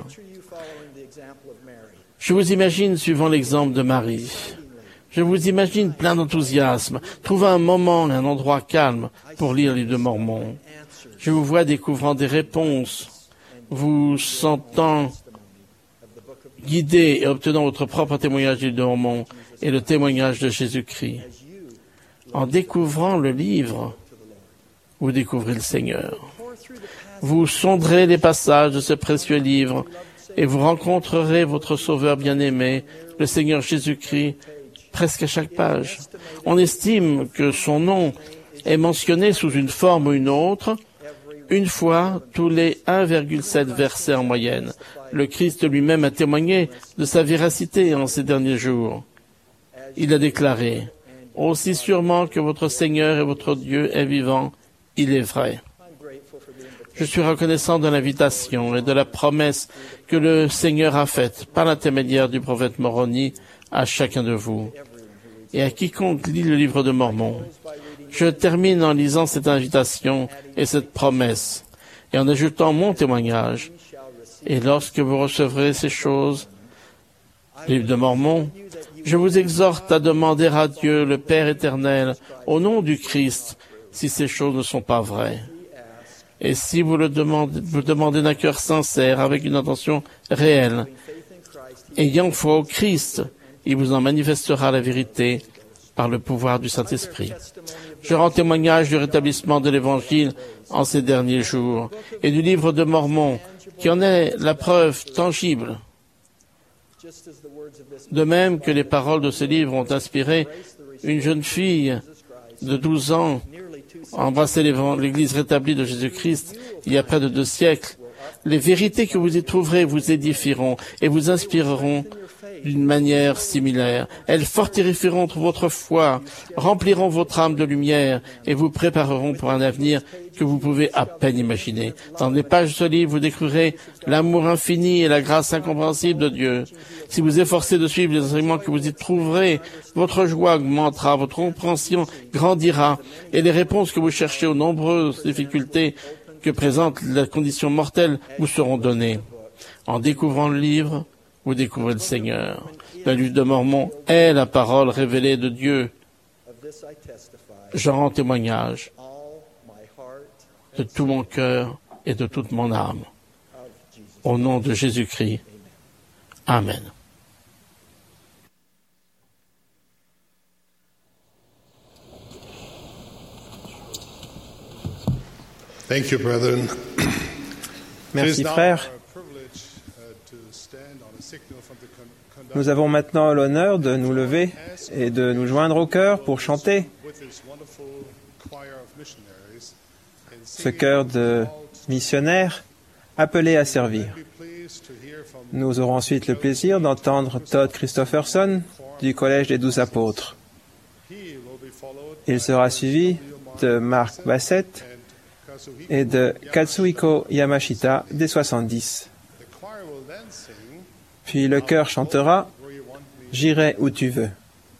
Je vous imagine suivant l'exemple de Marie. Je vous imagine plein d'enthousiasme, trouver un moment et un endroit calme pour lire le livre de Mormon. Je vous vois découvrant des réponses, vous sentant guidé et obtenant votre propre témoignage du livre de Mormon et le témoignage de Jésus-Christ. En découvrant le livre, vous découvrez le Seigneur. Vous sonderez les passages de ce précieux livre et vous rencontrerez votre Sauveur bien-aimé, le Seigneur Jésus-Christ, presque à chaque page. On estime que son nom est mentionné sous une forme ou une autre, une fois tous les un virgule sept versets en moyenne. Le Christ lui-même a témoigné de sa véracité en ces derniers jours. Il a déclaré, « Aussi sûrement que votre Seigneur et votre Dieu est vivant, il est vrai. » Je suis reconnaissant de l'invitation et de la promesse que le Seigneur a faite par l'intermédiaire du prophète Moroni à chacun de vous et à quiconque lit le livre de Mormon. Je termine en lisant cette invitation et cette promesse et en ajoutant mon témoignage. Et lorsque vous recevrez ces choses, livre de Mormon, je vous exhorte à demander à Dieu, le Père éternel, au nom du Christ, si ces choses ne sont pas vraies. Et si vous le demandez, vous demandez d'un cœur sincère, avec une intention réelle, ayant foi au Christ, il vous en manifestera la vérité par le pouvoir du Saint-Esprit. Je rends témoignage du rétablissement de l'Évangile en ces derniers jours et du livre de Mormon, qui en est la preuve tangible. De même que les paroles de ce livre ont inspiré une jeune fille de douze ans à embrasser l'Église rétablie de Jésus-Christ il y a près de deux siècles, les vérités que vous y trouverez vous édifieront et vous inspireront d'une manière similaire. Elles fortifieront votre foi, rempliront votre âme de lumière et vous prépareront pour un avenir que vous pouvez à peine imaginer. Dans les pages de ce livre, vous découvrirez l'amour infini et la grâce incompréhensible de Dieu. Si vous efforcez de suivre les enseignements que vous y trouverez, votre joie augmentera, votre compréhension grandira et les réponses que vous cherchez aux nombreuses difficultés que présente la condition mortelle vous seront données. En découvrant le livre, vous découvrez le Seigneur. Le livre de Mormon est la parole révélée de Dieu. J'en rends témoignage de tout mon cœur et de toute mon âme. Au nom de Jésus-Christ. Amen. Thank you, brethren. Merci, frère. Nous avons maintenant l'honneur de nous lever et de nous joindre au chœur pour chanter ce chœur de missionnaires appelés à servir. Nous aurons ensuite le plaisir d'entendre Todd Christopherson du Collège des Douze Apôtres. Il sera suivi de Mark Bassett et de Katsuhiko Yamashita des soixante-dix. Puis le chœur chantera « J'irai où tu veux ».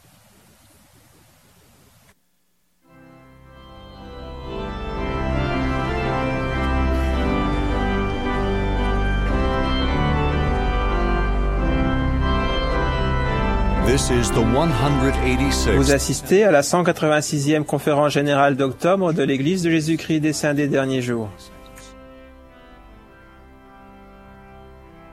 Vous assistez à la cent quatre-vingt-sixième conférence générale d'octobre de l'Église de Jésus-Christ des Saints des Derniers Jours.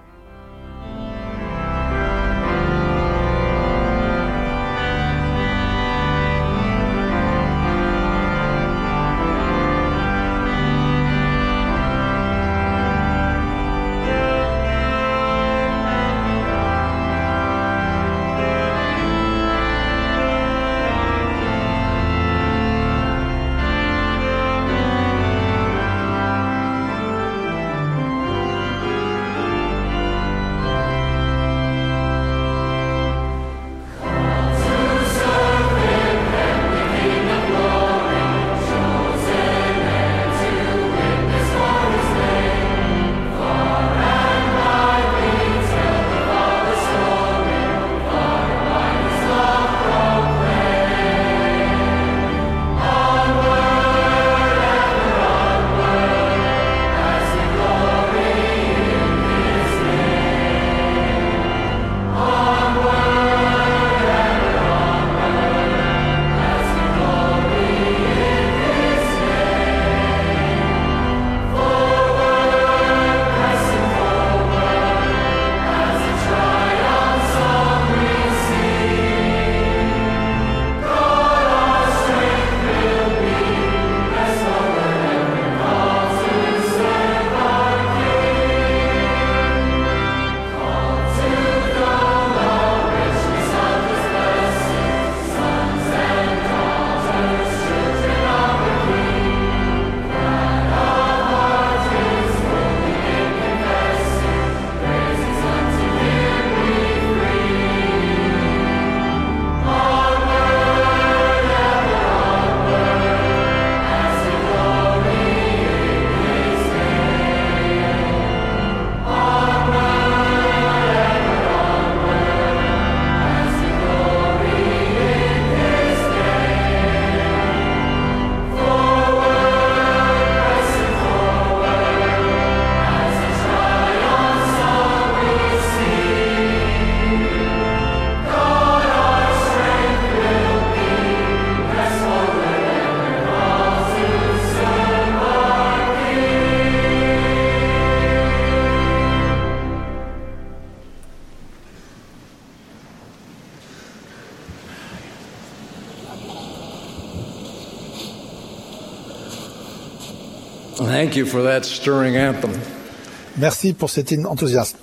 Thank you for that stirring anthem. Merci pour cet hymne enthousiasme.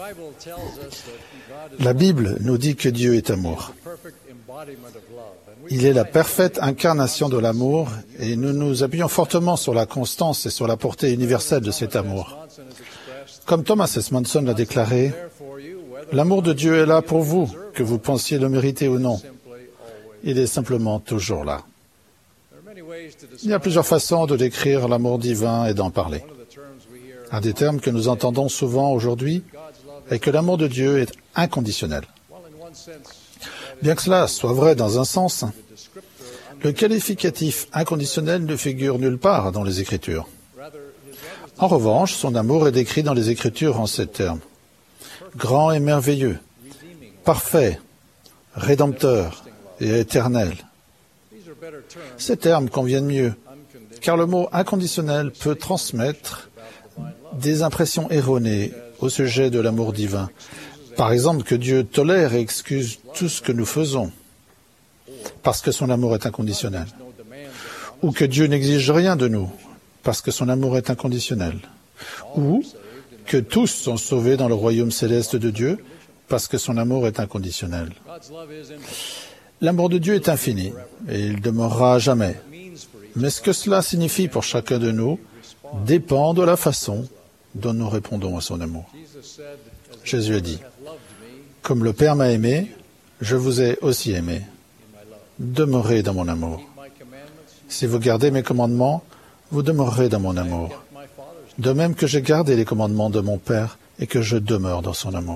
La Bible nous dit que Dieu est amour. Il est la parfaite incarnation de l'amour et nous nous appuyons fortement sur la constance et sur la portée universelle de cet amour. Comme Thomas S. Monson l'a déclaré, l'amour de Dieu est là pour vous, que vous pensiez le mériter ou non. Il est simplement toujours là. Il y a plusieurs façons de décrire l'amour divin et d'en parler. Un des termes que nous entendons souvent aujourd'hui est que l'amour de Dieu est inconditionnel. Bien que cela soit vrai dans un sens, le qualificatif inconditionnel ne figure nulle part dans les Écritures. En revanche, son amour est décrit dans les Écritures en ces termes. Grand et merveilleux, parfait, rédempteur et éternel. Ces termes conviennent mieux, car le mot inconditionnel peut transmettre des impressions erronées au sujet de l'amour divin. Par exemple, que Dieu tolère et excuse tout ce que nous faisons, parce que son amour est inconditionnel. Ou que Dieu n'exige rien de nous, parce que son amour est inconditionnel. Ou que tous sont sauvés dans le royaume céleste de Dieu, parce que son amour est inconditionnel. L'amour de Dieu est infini, et il demeurera à jamais. Mais ce que cela signifie pour chacun de nous dépend de la façon dont nous répondons à son amour. Jésus a dit, « Comme le Père m'a aimé, je vous ai aussi aimé. Demeurez dans mon amour. Si vous gardez mes commandements, vous demeurerez dans mon amour. De même que j'ai gardé les commandements de mon Père et que je demeure dans son amour. »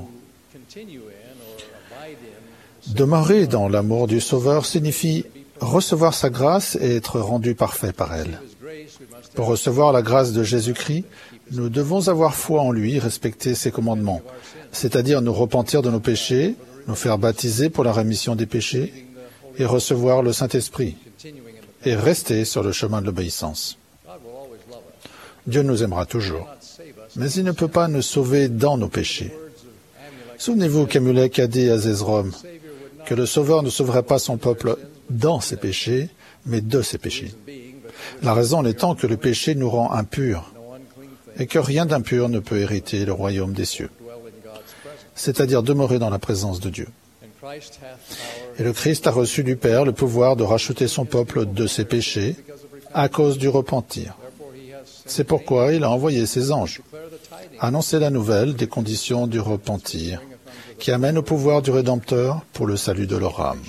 Demeurer dans l'amour du Sauveur signifie recevoir sa grâce et être rendu parfait par elle. Pour recevoir la grâce de Jésus-Christ, nous devons avoir foi en lui, respecter ses commandements, c'est-à-dire nous repentir de nos péchés, nous faire baptiser pour la rémission des péchés et recevoir le Saint-Esprit et rester sur le chemin de l'obéissance. Dieu nous aimera toujours, mais il ne peut pas nous sauver dans nos péchés. Souvenez-vous qu'Amulek a dit à Zézrom que le Sauveur ne sauverait pas son peuple dans ses péchés, mais de ses péchés. La raison étant que le péché nous rend impurs et que rien d'impur ne peut hériter le royaume des cieux, c'est-à-dire demeurer dans la présence de Dieu. Et le Christ a reçu du Père le pouvoir de racheter son peuple de ses péchés à cause du repentir. C'est pourquoi il a envoyé ses anges annoncer la nouvelle des conditions du repentir qui amène au pouvoir du Rédempteur pour le salut de leur âme.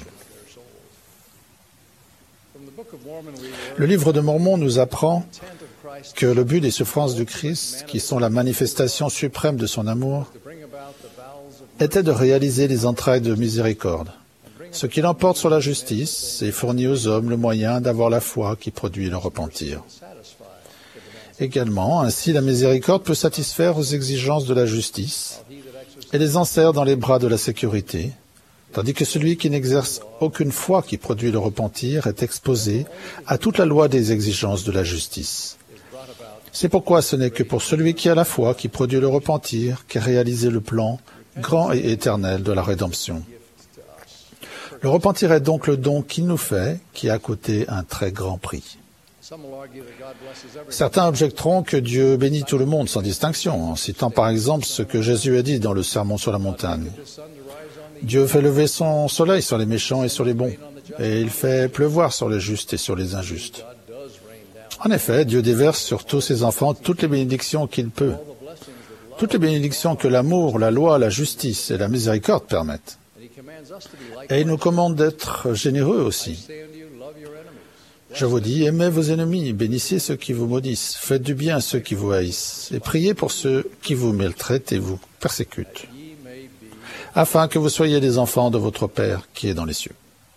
Le livre de Mormon nous apprend que le but des souffrances du Christ, qui sont la manifestation suprême de son amour, était de réaliser les entrailles de miséricorde, ce qui l'emporte sur la justice et fournit aux hommes le moyen d'avoir la foi qui produit le repentir. Également, ainsi la miséricorde peut satisfaire aux exigences de la justice et les enserre dans les bras de la sécurité, tandis que celui qui n'exerce aucune foi qui produit le repentir est exposé à toute la loi des exigences de la justice. C'est pourquoi ce n'est que pour celui qui a la foi qui produit le repentir qu'est réalisé le plan grand et éternel de la rédemption. Le repentir est donc le don qu'il nous fait, qui a coûté un très grand prix. Certains objecteront que Dieu bénit tout le monde sans distinction, en citant par exemple ce que Jésus a dit dans le Sermon sur la montagne. Dieu fait lever son soleil sur les méchants et sur les bons, et il fait pleuvoir sur les justes et sur les injustes. En effet, Dieu déverse sur tous ses enfants toutes les bénédictions qu'il peut, toutes les bénédictions que l'amour, la loi, la justice et la miséricorde permettent. Et il nous commande d'être généreux aussi. Je vous dis, aimez vos ennemis, bénissez ceux qui vous maudissent, faites du bien à ceux qui vous haïssent, et priez pour ceux qui vous maltraitent et vous persécutent, afin que vous soyez des enfants de votre Père qui est dans les cieux.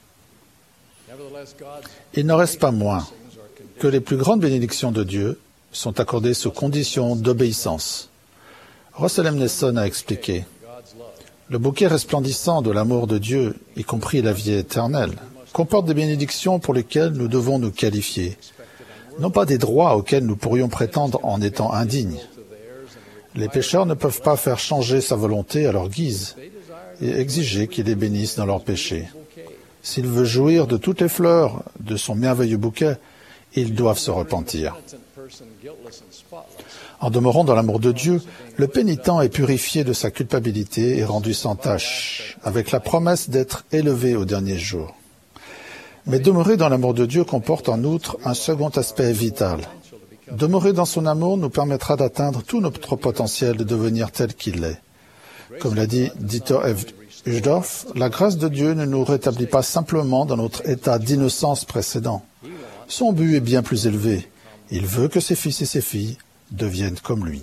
Il n'en reste pas moins que les plus grandes bénédictions de Dieu sont accordées sous condition d'obéissance. Russell M. Nelson a expliqué, « Le bouquet resplendissant de l'amour de Dieu, y compris la vie éternelle, comporte des bénédictions pour lesquelles nous devons nous qualifier, non pas des droits auxquels nous pourrions prétendre en étant indignes. Les pécheurs ne peuvent pas faire changer sa volonté à leur guise et exiger qu'il les bénisse dans leurs péchés. S'il veut jouir de toutes les fleurs de son merveilleux bouquet, ils doivent se repentir. En demeurant dans l'amour de Dieu, le pénitent est purifié de sa culpabilité et rendu sans tache, avec la promesse d'être élevé au dernier jour. Mais demeurer dans l'amour de Dieu comporte en outre un second aspect vital. Demeurer dans son amour nous permettra d'atteindre tout notre potentiel de devenir tel qu'il est. Comme l'a dit Dieter F. Uchtdorf, la grâce de Dieu ne nous rétablit pas simplement dans notre état d'innocence précédent. Son but est bien plus élevé. Il veut que ses fils et ses filles deviennent comme lui.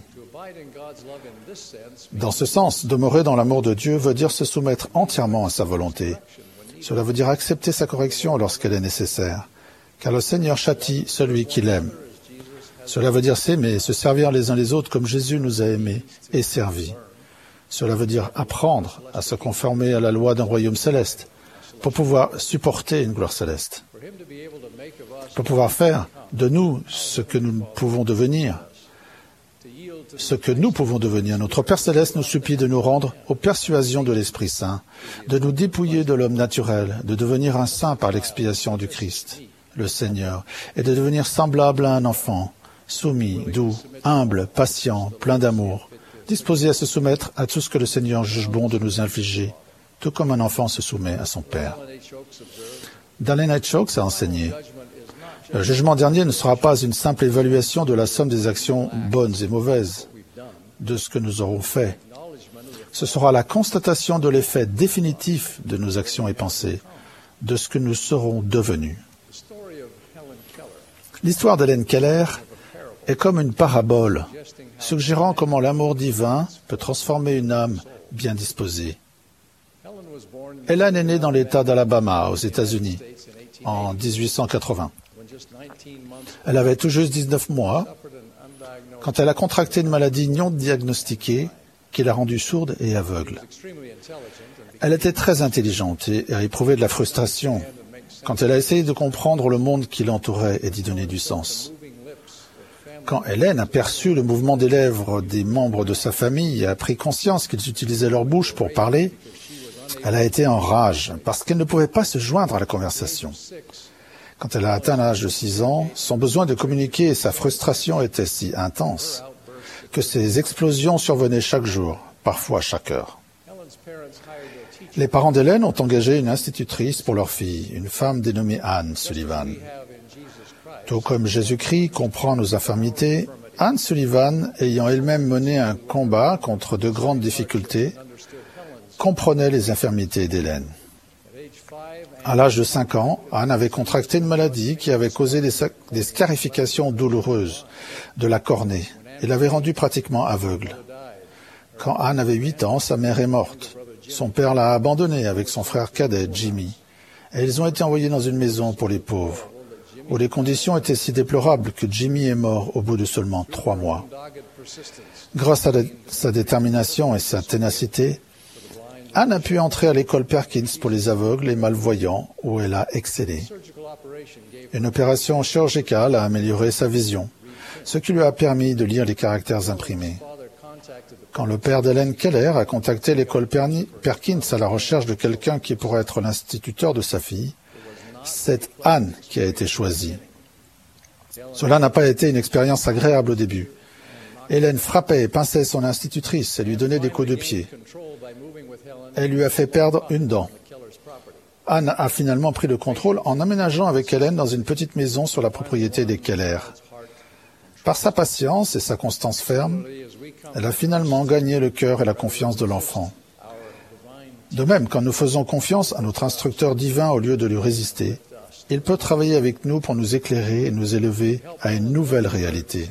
Dans ce sens, demeurer dans l'amour de Dieu veut dire se soumettre entièrement à sa volonté. Cela veut dire accepter sa correction lorsqu'elle est nécessaire, car le Seigneur châtie celui qu'il aime. Cela veut dire s'aimer, se servir les uns les autres comme Jésus nous a aimés et servis. Cela veut dire apprendre à se conformer à la loi d'un royaume céleste pour pouvoir supporter une gloire céleste, pour pouvoir faire de nous ce que nous pouvons devenir, ce que nous pouvons devenir. Notre Père céleste nous supplie de nous rendre aux persuasions de l'Esprit Saint, de nous dépouiller de l'homme naturel, de devenir un saint par l'expiation du Christ, le Seigneur, et de devenir semblable à un enfant, soumis, doux, humble, patient, plein d'amour, disposé à se soumettre à tout ce que le Seigneur juge bon de nous infliger, tout comme un enfant se soumet à son Père. Dallin H. Oaks a enseigné, le jugement dernier ne sera pas une simple évaluation de la somme des actions bonnes et mauvaises, de ce que nous aurons fait. Ce sera la constatation de l'effet définitif de nos actions et pensées, de ce que nous serons devenus. L'histoire d'Helen Keller est comme une parabole, suggérant comment l'amour divin peut transformer une âme bien disposée. Helen est née dans l'État d'Alabama, aux États-Unis, en dix-huit cent quatre-vingts. Elle avait tout juste dix-neuf mois quand elle a contracté une maladie non diagnostiquée qui l'a rendue sourde et aveugle. Elle était très intelligente et a éprouvé de la frustration quand elle a essayé de comprendre le monde qui l'entourait et d'y donner du sens. Quand Hélène a perçu le mouvement des lèvres des membres de sa famille et a pris conscience qu'ils utilisaient leur bouche pour parler, elle a été en rage parce qu'elle ne pouvait pas se joindre à la conversation. Quand elle a atteint l'âge de six ans, son besoin de communiquer et sa frustration étaient si intenses que ces explosions survenaient chaque jour, parfois chaque heure. Les parents d'Hélène ont engagé une institutrice pour leur fille, une femme dénommée Anne Sullivan. Tout comme Jésus-Christ comprend nos infirmités, Anne Sullivan, ayant elle-même mené un combat contre de grandes difficultés, comprenait les infirmités d'Hélène. À l'âge de cinq ans, Anne avait contracté une maladie qui avait causé des, des scarifications douloureuses de la cornée et l'avait rendue pratiquement aveugle. Quand Anne avait huit ans, sa mère est morte. Son père l'a abandonnée avec son frère cadet, Jimmy, et ils ont été envoyés dans une maison pour les pauvres, où les conditions étaient si déplorables que Jimmy est mort au bout de seulement trois mois. Grâce à sa détermination et sa ténacité, Anne a pu entrer à l'école Perkins pour les aveugles et malvoyants, où elle a excellé. Une opération chirurgicale a amélioré sa vision, ce qui lui a permis de lire les caractères imprimés. Quand le père d'Helen Keller a contacté l'école Perkins à la recherche de quelqu'un qui pourrait être l'instituteur de sa fille, c'est Anne qui a été choisie. Cela n'a pas été une expérience agréable au début. Hélène frappait et pinçait son institutrice et lui donnait des coups de pied. Elle lui a fait perdre une dent. Anne a finalement pris le contrôle en aménageant avec Hélène dans une petite maison sur la propriété des Keller. Par sa patience et sa constance ferme, elle a finalement gagné le cœur et la confiance de l'enfant. De même, quand nous faisons confiance à notre instructeur divin au lieu de lui résister, il peut travailler avec nous pour nous éclairer et nous élever à une nouvelle réalité.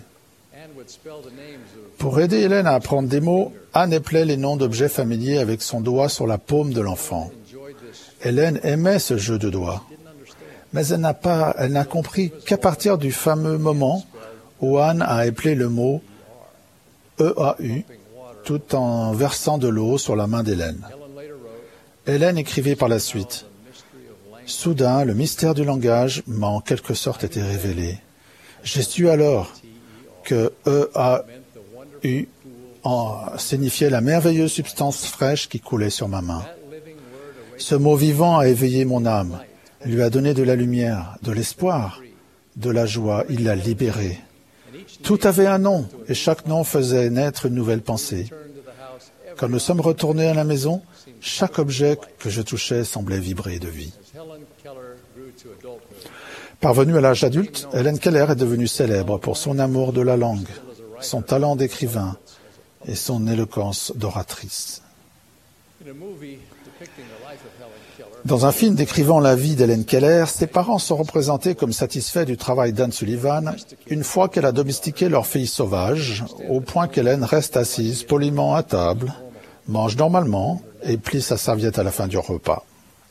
Pour aider Hélène à apprendre des mots, Anne éplait les noms d'objets familiers avec son doigt sur la paume de l'enfant. Hélène aimait ce jeu de doigts, mais elle n'a pas, elle n'a compris qu'à partir du fameux moment où Anne a éplé le mot E A U tout en versant de l'eau sur la main d'Hélène. Hélène écrivait par la suite. Soudain, le mystère du langage m'a en quelque sorte été révélé. J'ai su alors que E A U en signifiait la merveilleuse substance fraîche qui coulait sur ma main. Ce mot vivant a éveillé mon âme, lui a donné de la lumière, de l'espoir, de la joie, il l'a libérée. Tout avait un nom, et chaque nom faisait naître une nouvelle pensée. Quand nous sommes retournés à la maison, chaque objet que je touchais semblait vibrer de vie. Parvenue à l'âge adulte, Helen Keller est devenue célèbre pour son amour de la langue, son talent d'écrivain et son éloquence d'oratrice. Dans un film décrivant la vie d'Helen Keller, ses parents sont représentés comme satisfaits du travail d'Anne Sullivan une fois qu'elle a domestiqué leur fille sauvage, au point qu'Helen reste assise poliment à table, mange normalement et plie sa serviette à la fin du repas.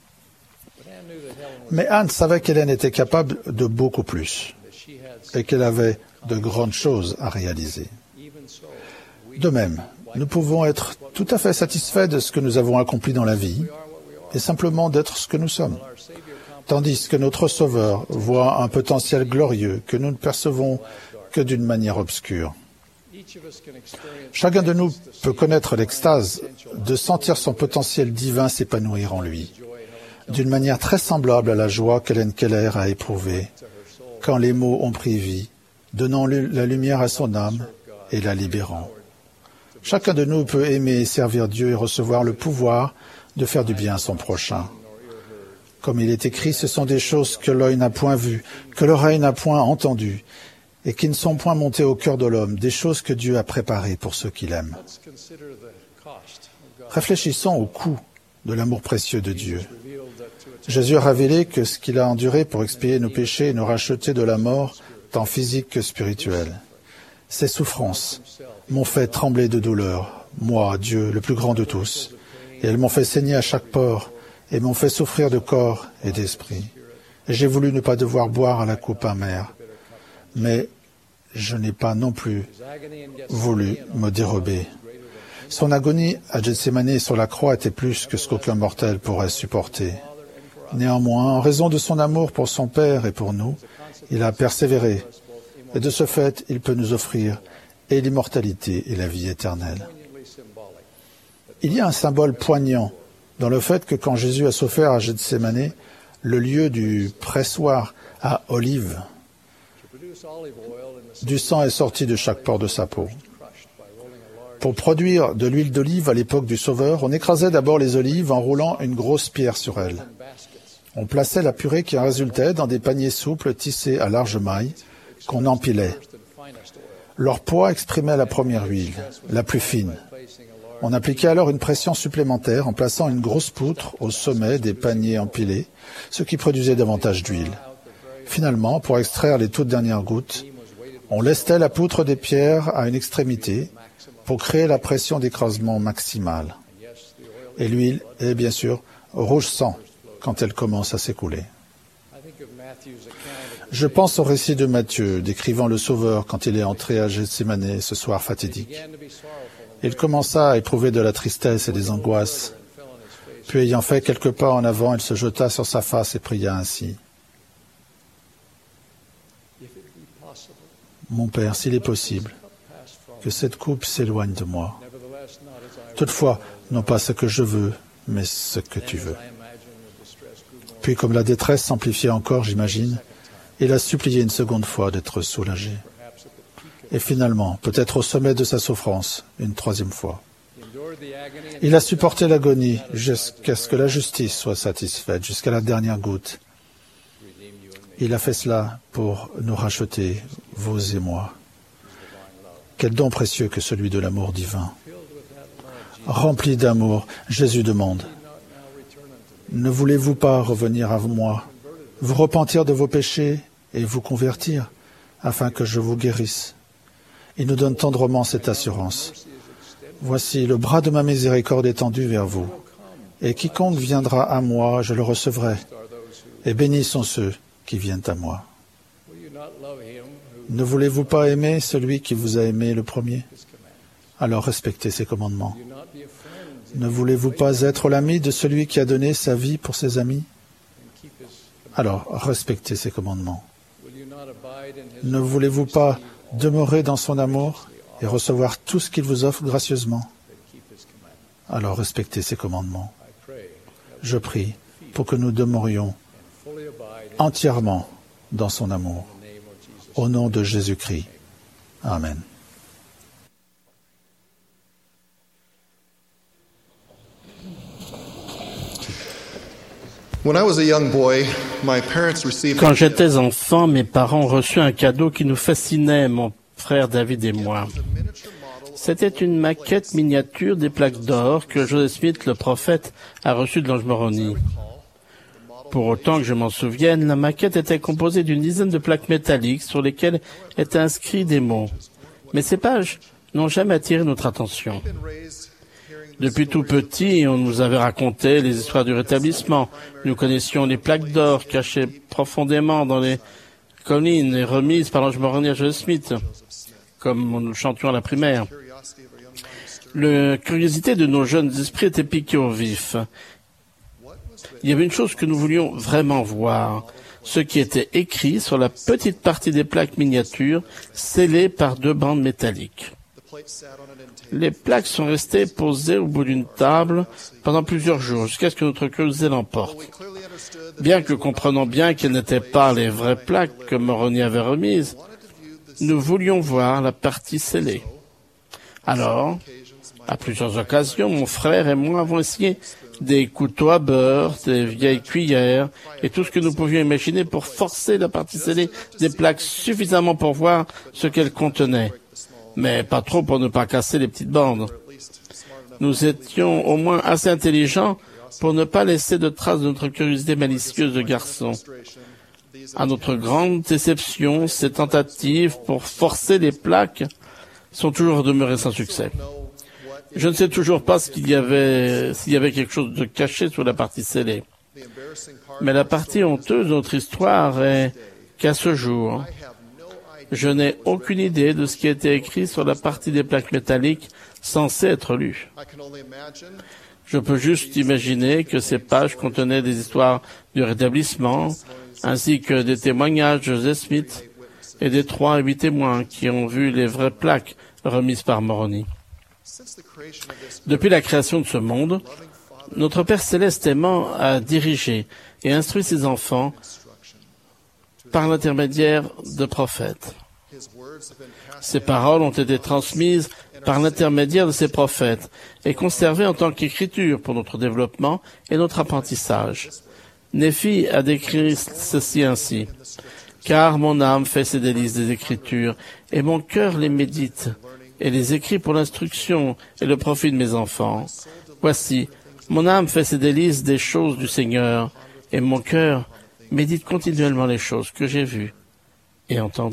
Mais Anne savait qu'Hélène était capable de beaucoup plus et qu'elle avait de grandes choses à réaliser. De même, nous pouvons être tout à fait satisfaits de ce que nous avons accompli dans la vie et simplement d'être ce que nous sommes, tandis que notre Sauveur voit un potentiel glorieux que nous ne percevons que d'une manière obscure. Chacun de nous peut connaître l'extase de sentir son potentiel divin s'épanouir en lui, d'une manière très semblable à la joie qu'Helen Keller a éprouvée quand les mots ont pris vie, donnant la lumière à son âme et la libérant. Chacun de nous peut aimer et servir Dieu et recevoir le pouvoir de faire du bien à son prochain. Comme il est écrit, ce sont des choses que l'œil n'a point vues, que l'oreille n'a point entendues, et qui ne sont point montées au cœur de l'homme, des choses que Dieu a préparées pour ceux qui l'aiment. Réfléchissons au coût de l'amour précieux de Dieu. Jésus a révélé que ce qu'il a enduré pour expier nos péchés et nous racheter de la mort, tant physique que spirituelle. Ces souffrances m'ont fait trembler de douleur, moi, Dieu, le plus grand de tous, et elles m'ont fait saigner à chaque pore, et m'ont fait souffrir de corps et d'esprit. Et j'ai voulu ne pas devoir boire à la coupe amère, mais je n'ai pas non plus voulu me dérober. Son agonie à Gethsémani sur la croix était plus que ce qu'aucun mortel pourrait supporter. Néanmoins, en raison de son amour pour son Père et pour nous, il a persévéré, et de ce fait, il peut nous offrir et l'immortalité et la vie éternelle. Il y a un symbole poignant dans le fait que quand Jésus a souffert à Gethsémani, le lieu du pressoir à olives, du sang est sorti de chaque pore de sa peau. Pour produire de l'huile d'olive à l'époque du Sauveur, on écrasait d'abord les olives en roulant une grosse pierre sur elles. On plaçait la purée qui en résultait dans des paniers souples tissés à large maille qu'on empilait. Leur poids exprimait la première huile, la plus fine. On appliquait alors une pression supplémentaire en plaçant une grosse poutre au sommet des paniers empilés, ce qui produisait davantage d'huile. Finalement, pour extraire les toutes dernières gouttes, on lestait la poutre des pierres à une extrémité pour créer la pression d'écrasement maximale. Et l'huile est bien sûr rouge sang quand elle commence à s'écouler. Je pense au récit de Matthieu décrivant le Sauveur quand il est entré à Gethsémani ce soir fatidique. Il commença à éprouver de la tristesse et des angoisses. Puis, ayant fait quelques pas en avant, il se jeta sur sa face et pria ainsi. « Mon Père, s'il est possible, que cette coupe s'éloigne de moi. Toutefois, non pas ce que je veux, mais ce que tu veux. » Puis, comme la détresse s'amplifiait encore, j'imagine, il a supplié une seconde fois d'être soulagé. Et finalement, peut-être au sommet de sa souffrance, une troisième fois. Il a supporté l'agonie jusqu'à ce que la justice soit satisfaite, jusqu'à la dernière goutte. Il a fait cela pour nous racheter, vous et moi. Quel don précieux que celui de l'amour divin. Rempli d'amour, Jésus demande, « Ne voulez-vous pas revenir à moi, vous repentir de vos péchés et vous convertir, afin que je vous guérisse ?» Il nous donne tendrement cette assurance. « Voici, le bras de ma miséricorde est tendu vers vous, et quiconque viendra à moi, je le recevrai, et bénis sont ceux qui viennent à moi. » Ne voulez-vous pas aimer celui qui vous a aimé le premier? Alors respectez ses commandements. Ne voulez-vous pas être l'ami de celui qui a donné sa vie pour ses amis? Alors respectez ses commandements. Ne voulez-vous pas demeurer dans son amour et recevoir tout ce qu'il vous offre gracieusement? Alors respectez ses commandements. Je prie pour que nous demeurions entièrement dans son amour. Au nom de Jésus-Christ. Amen. When I was a young boy, my parents received Quand j'étais enfant, mes parents ont reçu un cadeau qui nous fascinait, mon frère David et moi. C'était une maquette miniature des plaques d'or que Joseph Smith, le prophète, a reçue de l'ange Moroni. Pour autant que je m'en souvienne, la maquette était composée d'une dizaine de plaques métalliques sur lesquelles étaient inscrits des mots. Mais ces pages n'ont jamais attiré notre attention. Depuis tout petit, on nous avait raconté les histoires du rétablissement. Nous connaissions les plaques d'or cachées profondément dans les collines et remises par l'ange Moroni à Joseph Smith, comme nous chantions à la primaire. La curiosité de nos jeunes esprits était piquée au vif. Il y avait une chose que nous voulions vraiment voir, ce qui était écrit sur la petite partie des plaques miniatures scellées par deux bandes métalliques. Les plaques sont restées posées au bout d'une table pendant plusieurs jours, jusqu'à ce que notre curiosité l'emporte. Bien que comprenant bien qu'elles n'étaient pas les vraies plaques que Moroni avait remises, nous voulions voir la partie scellée. Alors, à plusieurs occasions, mon frère et moi avons essayé des couteaux à beurre, des vieilles cuillères et tout ce que nous pouvions imaginer pour forcer la partie scellée des plaques suffisamment pour voir ce qu'elles contenaient, mais pas trop pour ne pas casser les petites bandes. Nous étions au moins assez intelligents pour ne pas laisser de traces de notre curiosité malicieuse de garçon. À notre grande déception, ces tentatives pour forcer les plaques sont toujours demeurées sans succès. Je ne sais toujours pas ce qu'il y avait, s'il y avait quelque chose de caché sur la partie scellée. Mais la partie honteuse de notre histoire est qu'à ce jour, je n'ai aucune idée de ce qui a été écrit sur la partie des plaques métalliques censée être lue. Je peux juste imaginer que ces pages contenaient des histoires du rétablissement, ainsi que des témoignages de Joseph Smith et des trois à huit témoins qui ont vu les vraies plaques remises par Moroni. Depuis la création de ce monde, notre Père Céleste aimant a dirigé et instruit ses enfants par l'intermédiaire de prophètes. Ces paroles ont été transmises par l'intermédiaire de ces prophètes et conservées en tant qu'écriture pour notre développement et notre apprentissage. Néphi a décrit ceci ainsi. « Car mon âme fait ses délices des Écritures, et mon cœur les médite, et les écrit pour l'instruction et le profit de mes enfants. Voici, mon âme fait ses délices des choses du Seigneur, et mon cœur médite continuellement les choses que j'ai vues et entendues. »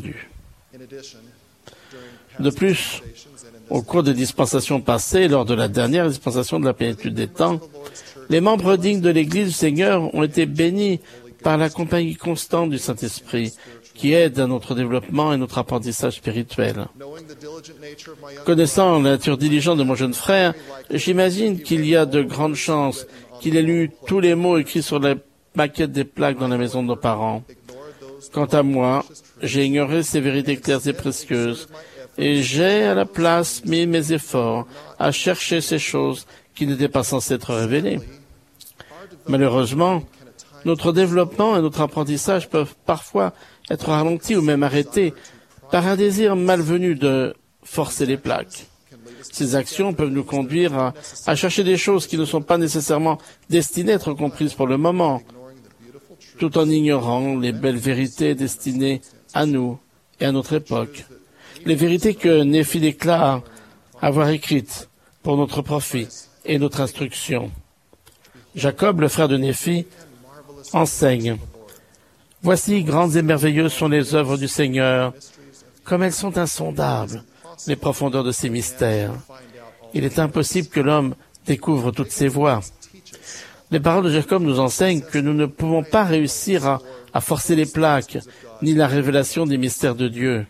De plus, au cours des dispensations passées, lors de la dernière dispensation de la plénitude des temps, les membres dignes de l'Église du Seigneur ont été bénis par la compagnie constante du Saint-Esprit, qui aide à notre développement et notre apprentissage spirituel. Connaissant la nature diligente de mon jeune frère, j'imagine qu'il y a de grandes chances qu'il ait lu tous les mots écrits sur la maquette des plaques dans la maison de nos parents. Quant à moi, j'ai ignoré ces vérités claires et précieuses, et j'ai à la place mis mes efforts à chercher ces choses qui n'étaient pas censées être révélées. Malheureusement, notre développement et notre apprentissage peuvent parfois être ralentis ou même arrêtés par un désir malvenu de forcer les plaques. Ces actions peuvent nous conduire à, à chercher des choses qui ne sont pas nécessairement destinées à être comprises pour le moment, tout en ignorant les belles vérités destinées à nous et à notre époque. Les vérités que Néphi déclare avoir écrites pour notre profit et notre instruction. Jacob, le frère de Néphi, enseigne. Voici, grandes et merveilleuses sont les œuvres du Seigneur, comme elles sont insondables, les profondeurs de ses mystères. Il est impossible que l'homme découvre toutes ses voies. Les paroles de Jacob nous enseignent que nous ne pouvons pas réussir à, à forcer les plaques, ni la révélation des mystères de Dieu.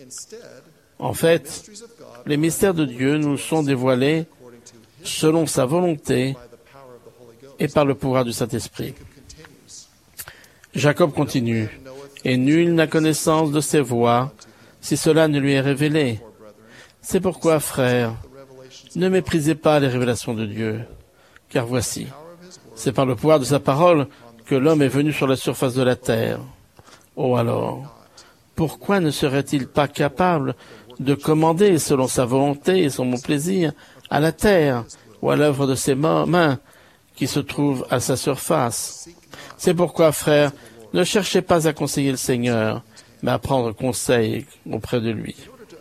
En fait, les mystères de Dieu nous sont dévoilés selon sa volonté et par le pouvoir du Saint-Esprit. Jacob continue, « Et nul n'a connaissance de ses voies, si cela ne lui est révélé. C'est pourquoi, frères, ne méprisez pas les révélations de Dieu, car voici, c'est par le pouvoir de sa parole que l'homme est venu sur la surface de la terre. Oh alors, pourquoi ne serait-il pas capable de commander selon sa volonté et son bon plaisir à la terre ou à l'œuvre de ses mains qui se trouve à sa surface. C'est pourquoi, frères, ne cherchez pas à conseiller le Seigneur, mais à prendre conseil auprès de lui.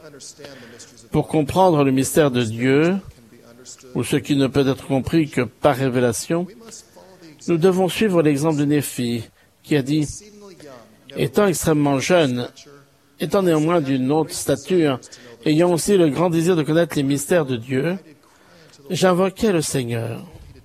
Pour comprendre le mystère de Dieu, ou ce qui ne peut être compris que par révélation, nous devons suivre l'exemple de Néphi, qui a dit « Étant extrêmement jeune, étant néanmoins d'une haute stature, ayant aussi le grand désir de connaître les mystères de Dieu, j'invoquai le Seigneur.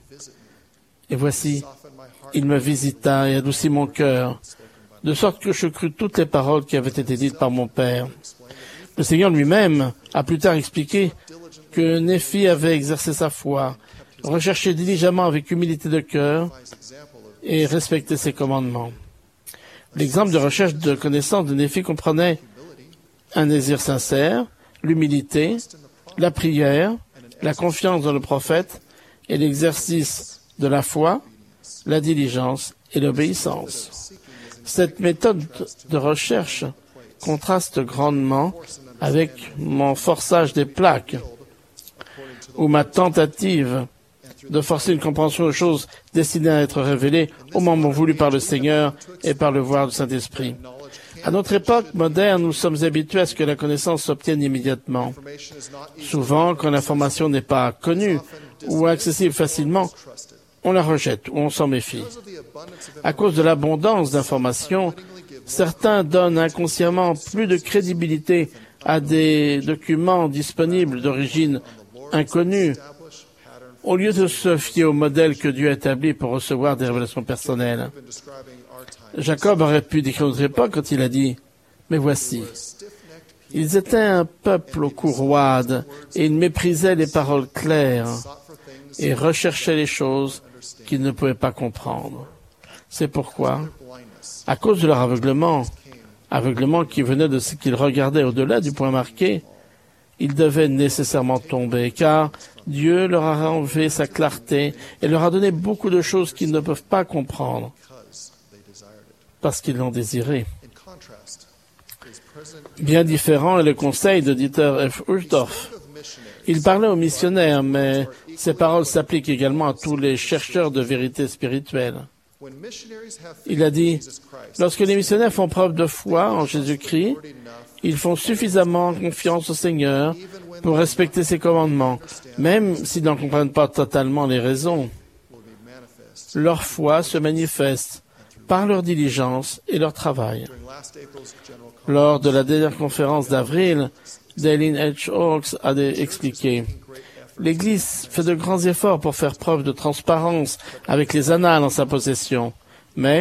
Et voici, il me visita et adoucit mon cœur, de sorte que je crus toutes les paroles qui avaient été dites par mon Père. » Le Seigneur lui-même a plus tard expliqué que Néphi avait exercé sa foi, recherché diligemment avec humilité de cœur et respecté ses commandements. L'exemple de recherche de connaissance de Néphi comprenait un désir sincère, l'humilité, la prière, la confiance dans le prophète et l'exercice de la foi, la diligence et l'obéissance. Cette méthode de recherche contraste grandement avec mon forçage des plaques ou ma tentative de forcer une compréhension de choses destinées à être révélées au moment voulu par le Seigneur et par le voir du Saint-Esprit. À notre époque moderne, nous sommes habitués à ce que la connaissance s'obtienne immédiatement. Souvent, quand l'information n'est pas connue ou accessible facilement, on la rejette ou on s'en méfie. À cause de l'abondance d'informations, certains donnent inconsciemment plus de crédibilité à des documents disponibles d'origine inconnue, au lieu de se fier au modèle que Dieu a établi pour recevoir des révélations personnelles. Jacob aurait pu décrire notre époque quand il a dit « Mais voici, ils étaient un peuple au cou roide, et ils méprisaient les paroles claires, et recherchaient les choses qu'ils ne pouvaient pas comprendre. » C'est pourquoi, à cause de leur aveuglement, aveuglement qui venait de ce qu'ils regardaient au-delà du point marqué, ils devaient nécessairement tomber, car Dieu leur a enlevé sa clarté et leur a donné beaucoup de choses qu'ils ne peuvent pas comprendre, parce qu'ils l'ont désiré. Bien différent est le conseil de Dieter F. Uchtdorf. Il parlait aux missionnaires, mais ses paroles s'appliquent également à tous les chercheurs de vérité spirituelle. Il a dit, « Lorsque les missionnaires font preuve de foi en Jésus-Christ, ils font suffisamment confiance au Seigneur pour respecter ses commandements, même s'ils n'en comprennent pas totalement les raisons. Leur foi se manifeste par leur diligence et leur travail. » Lors de la dernière conférence d'avril, Dallin H. Oaks a expliqué, « L'Église fait de grands efforts pour faire preuve de transparence avec les annales en sa possession, mais,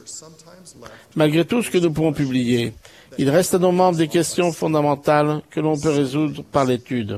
malgré tout ce que nous pouvons publier, il reste à nos membres des questions fondamentales que l'on peut résoudre par l'étude.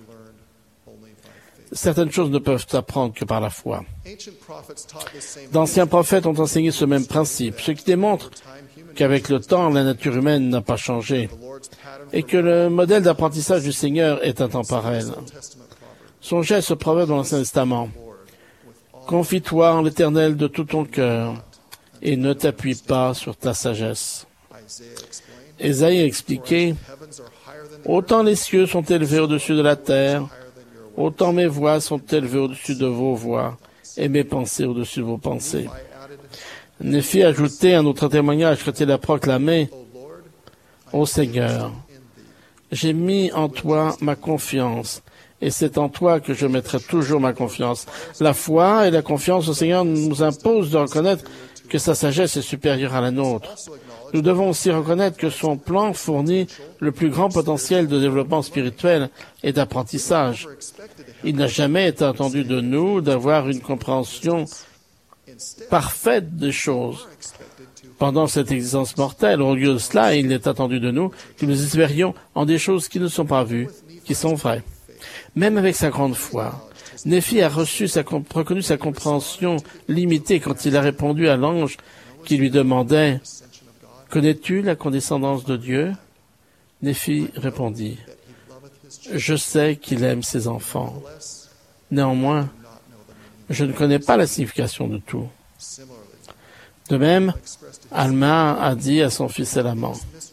Certaines choses ne peuvent s'apprendre que par la foi. D'anciens prophètes ont enseigné ce même principe, ce qui démontre qu'avec le temps, la nature humaine n'a pas changé et que le modèle d'apprentissage du Seigneur est intemporel. Songez à ce proverbe dans l'Ancien Testament. « Confie-toi en l'Éternel de tout ton cœur et ne t'appuie pas sur ta sagesse. » Ésaïe a expliqué, « Autant les cieux sont élevés au-dessus de la terre, autant mes voix sont élevées au-dessus de vos voix, et mes pensées au-dessus de vos pensées. » Néphi a ajouté un autre témoignage quand il a proclamé, « Ô Seigneur, j'ai mis en toi ma confiance, et c'est en toi que je mettrai toujours ma confiance. » La foi et la confiance au Seigneur nous imposent de reconnaître que sa sagesse est supérieure à la nôtre. Nous devons aussi reconnaître que son plan fournit le plus grand potentiel de développement spirituel et d'apprentissage. Il n'a jamais été attendu de nous d'avoir une compréhension parfaite des choses. Pendant cette existence mortelle, au lieu de cela, il est attendu de nous que nous espérions en des choses qui ne sont pas vues, qui sont vraies. Même avec sa grande foi, Néphi a reçu sa, reconnu sa compréhension limitée quand il a répondu à l'ange qui lui demandait « Connais-tu la condescendance de Dieu ?» Néphi répondit « Je sais qu'il aime ses enfants. Néanmoins, je ne connais pas la signification de tout. » De même, Alma a dit à son fils Elamant, «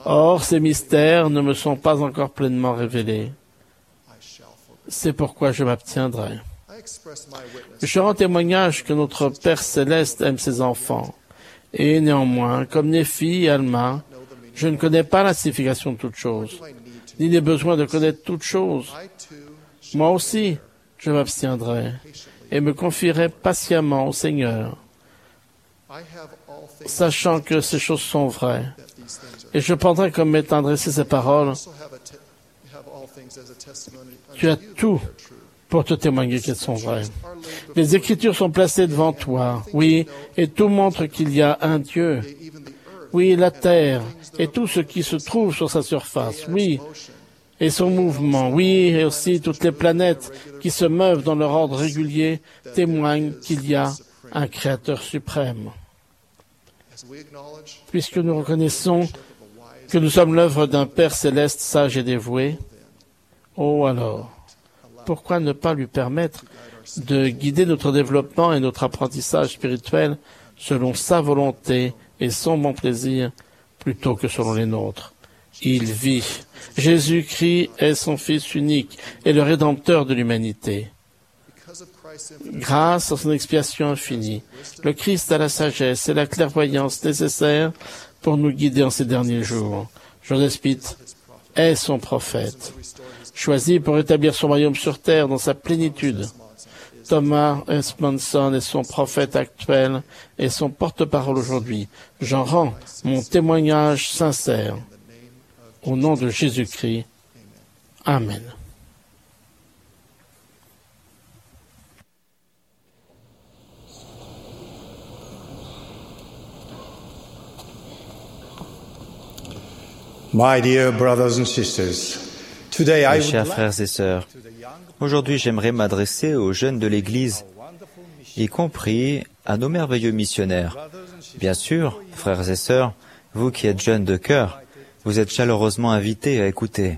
Or, ces mystères ne me sont pas encore pleinement révélés. C'est pourquoi je m'abstiendrai. Je rends témoignage que notre Père Céleste aime ses enfants. Et néanmoins, comme Néphi et Alma, je ne connais pas la signification de toutes choses, ni les besoins de connaître toutes choses. Moi aussi, je m'abstiendrai et me confierai patiemment au Seigneur, sachant que ces choses sont vraies. Et je prendrai comme m'étant adressé ces paroles. Tu as tout pour te témoigner qu'elles sont vraies. Les Écritures sont placées devant toi, oui, et tout montre qu'il y a un Dieu. Oui, la terre et tout ce qui se trouve sur sa surface, oui, et son mouvement, oui, et aussi toutes les planètes qui se meuvent dans leur ordre régulier témoignent qu'il y a un Créateur suprême. Puisque nous reconnaissons que nous sommes l'œuvre d'un Père céleste sage et dévoué, oh alors, pourquoi ne pas lui permettre de guider notre développement et notre apprentissage spirituel selon sa volonté et son bon plaisir plutôt que selon les nôtres? Il vit. Jésus-Christ est son Fils unique et le Rédempteur de l'humanité. Grâce à son expiation infinie, le Christ a la sagesse et la clairvoyance nécessaires pour nous guider en ces derniers jours. Joseph Smith est son prophète, choisi pour établir son royaume sur terre dans sa plénitude. Thomas S. Monson est son prophète actuel et son porte-parole aujourd'hui. J'en rends mon témoignage sincère. Au nom de Jésus-Christ. Amen. My dear brothers and sisters, today I Mes would chers like frères et sœurs, aujourd'hui j'aimerais m'adresser aux jeunes de l'Église, y compris à nos merveilleux missionnaires. Bien sûr, frères et sœurs, vous qui êtes jeunes de cœur, vous êtes chaleureusement invités à écouter.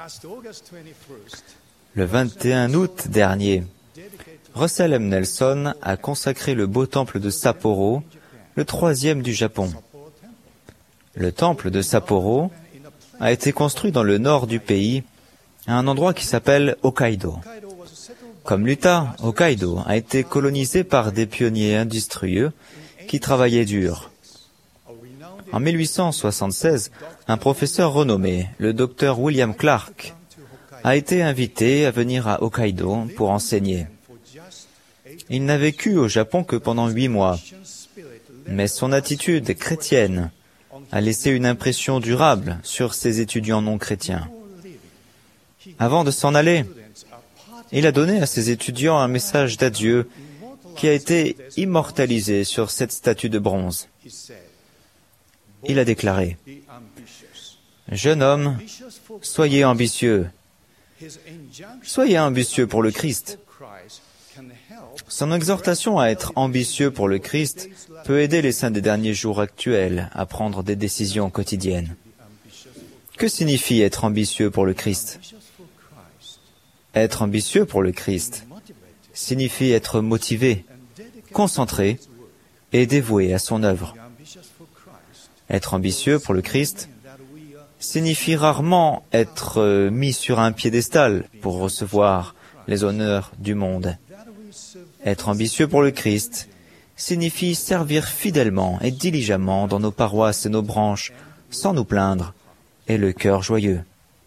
Le vingt et un août dernier, Russell M. Nelson a consacré le beau temple de Sapporo, le troisième du Japon. Le temple de Sapporo a été construit dans le nord du pays, à un endroit qui s'appelle Hokkaido. Comme l'Utah, Hokkaido a été colonisé par des pionniers industrieux qui travaillaient dur. En mille huit cent soixante-seize, un professeur renommé, le docteur William Clark, a été invité à venir à Hokkaido pour enseigner. Il n'a vécu au Japon que pendant huit mois, mais son attitude chrétienne a laissé une impression durable sur ses étudiants non chrétiens. Avant de s'en aller, il a donné à ses étudiants un message d'adieu qui a été immortalisé sur cette statue de bronze. Il a déclaré : « Jeune homme, soyez ambitieux. Soyez ambitieux pour le Christ. » Son exhortation à être ambitieux pour le Christ peut aider les saints des derniers jours actuels à prendre des décisions quotidiennes. Que signifie être ambitieux pour le Christ ? Être ambitieux pour le Christ signifie être motivé, concentré et dévoué à son œuvre. Être ambitieux pour le Christ signifie rarement être mis sur un piédestal pour recevoir les honneurs du monde. Être ambitieux pour le Christ signifie servir fidèlement et diligemment dans nos paroisses et nos branches, sans nous plaindre, et le cœur joyeux.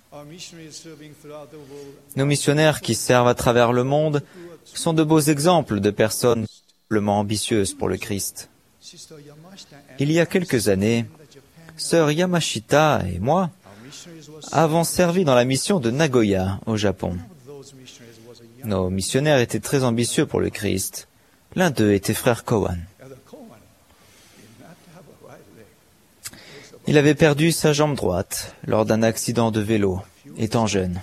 Nos missionnaires qui servent à travers le monde sont de beaux exemples de personnes simplement ambitieuses pour le Christ. Il y a quelques années, sœur Yamashita et moi avons servi dans la mission de Nagoya, au Japon. Nos missionnaires étaient très ambitieux pour le Christ. L'un d'eux était frère Cowan. Il avait perdu sa jambe droite lors d'un accident de vélo, étant jeune.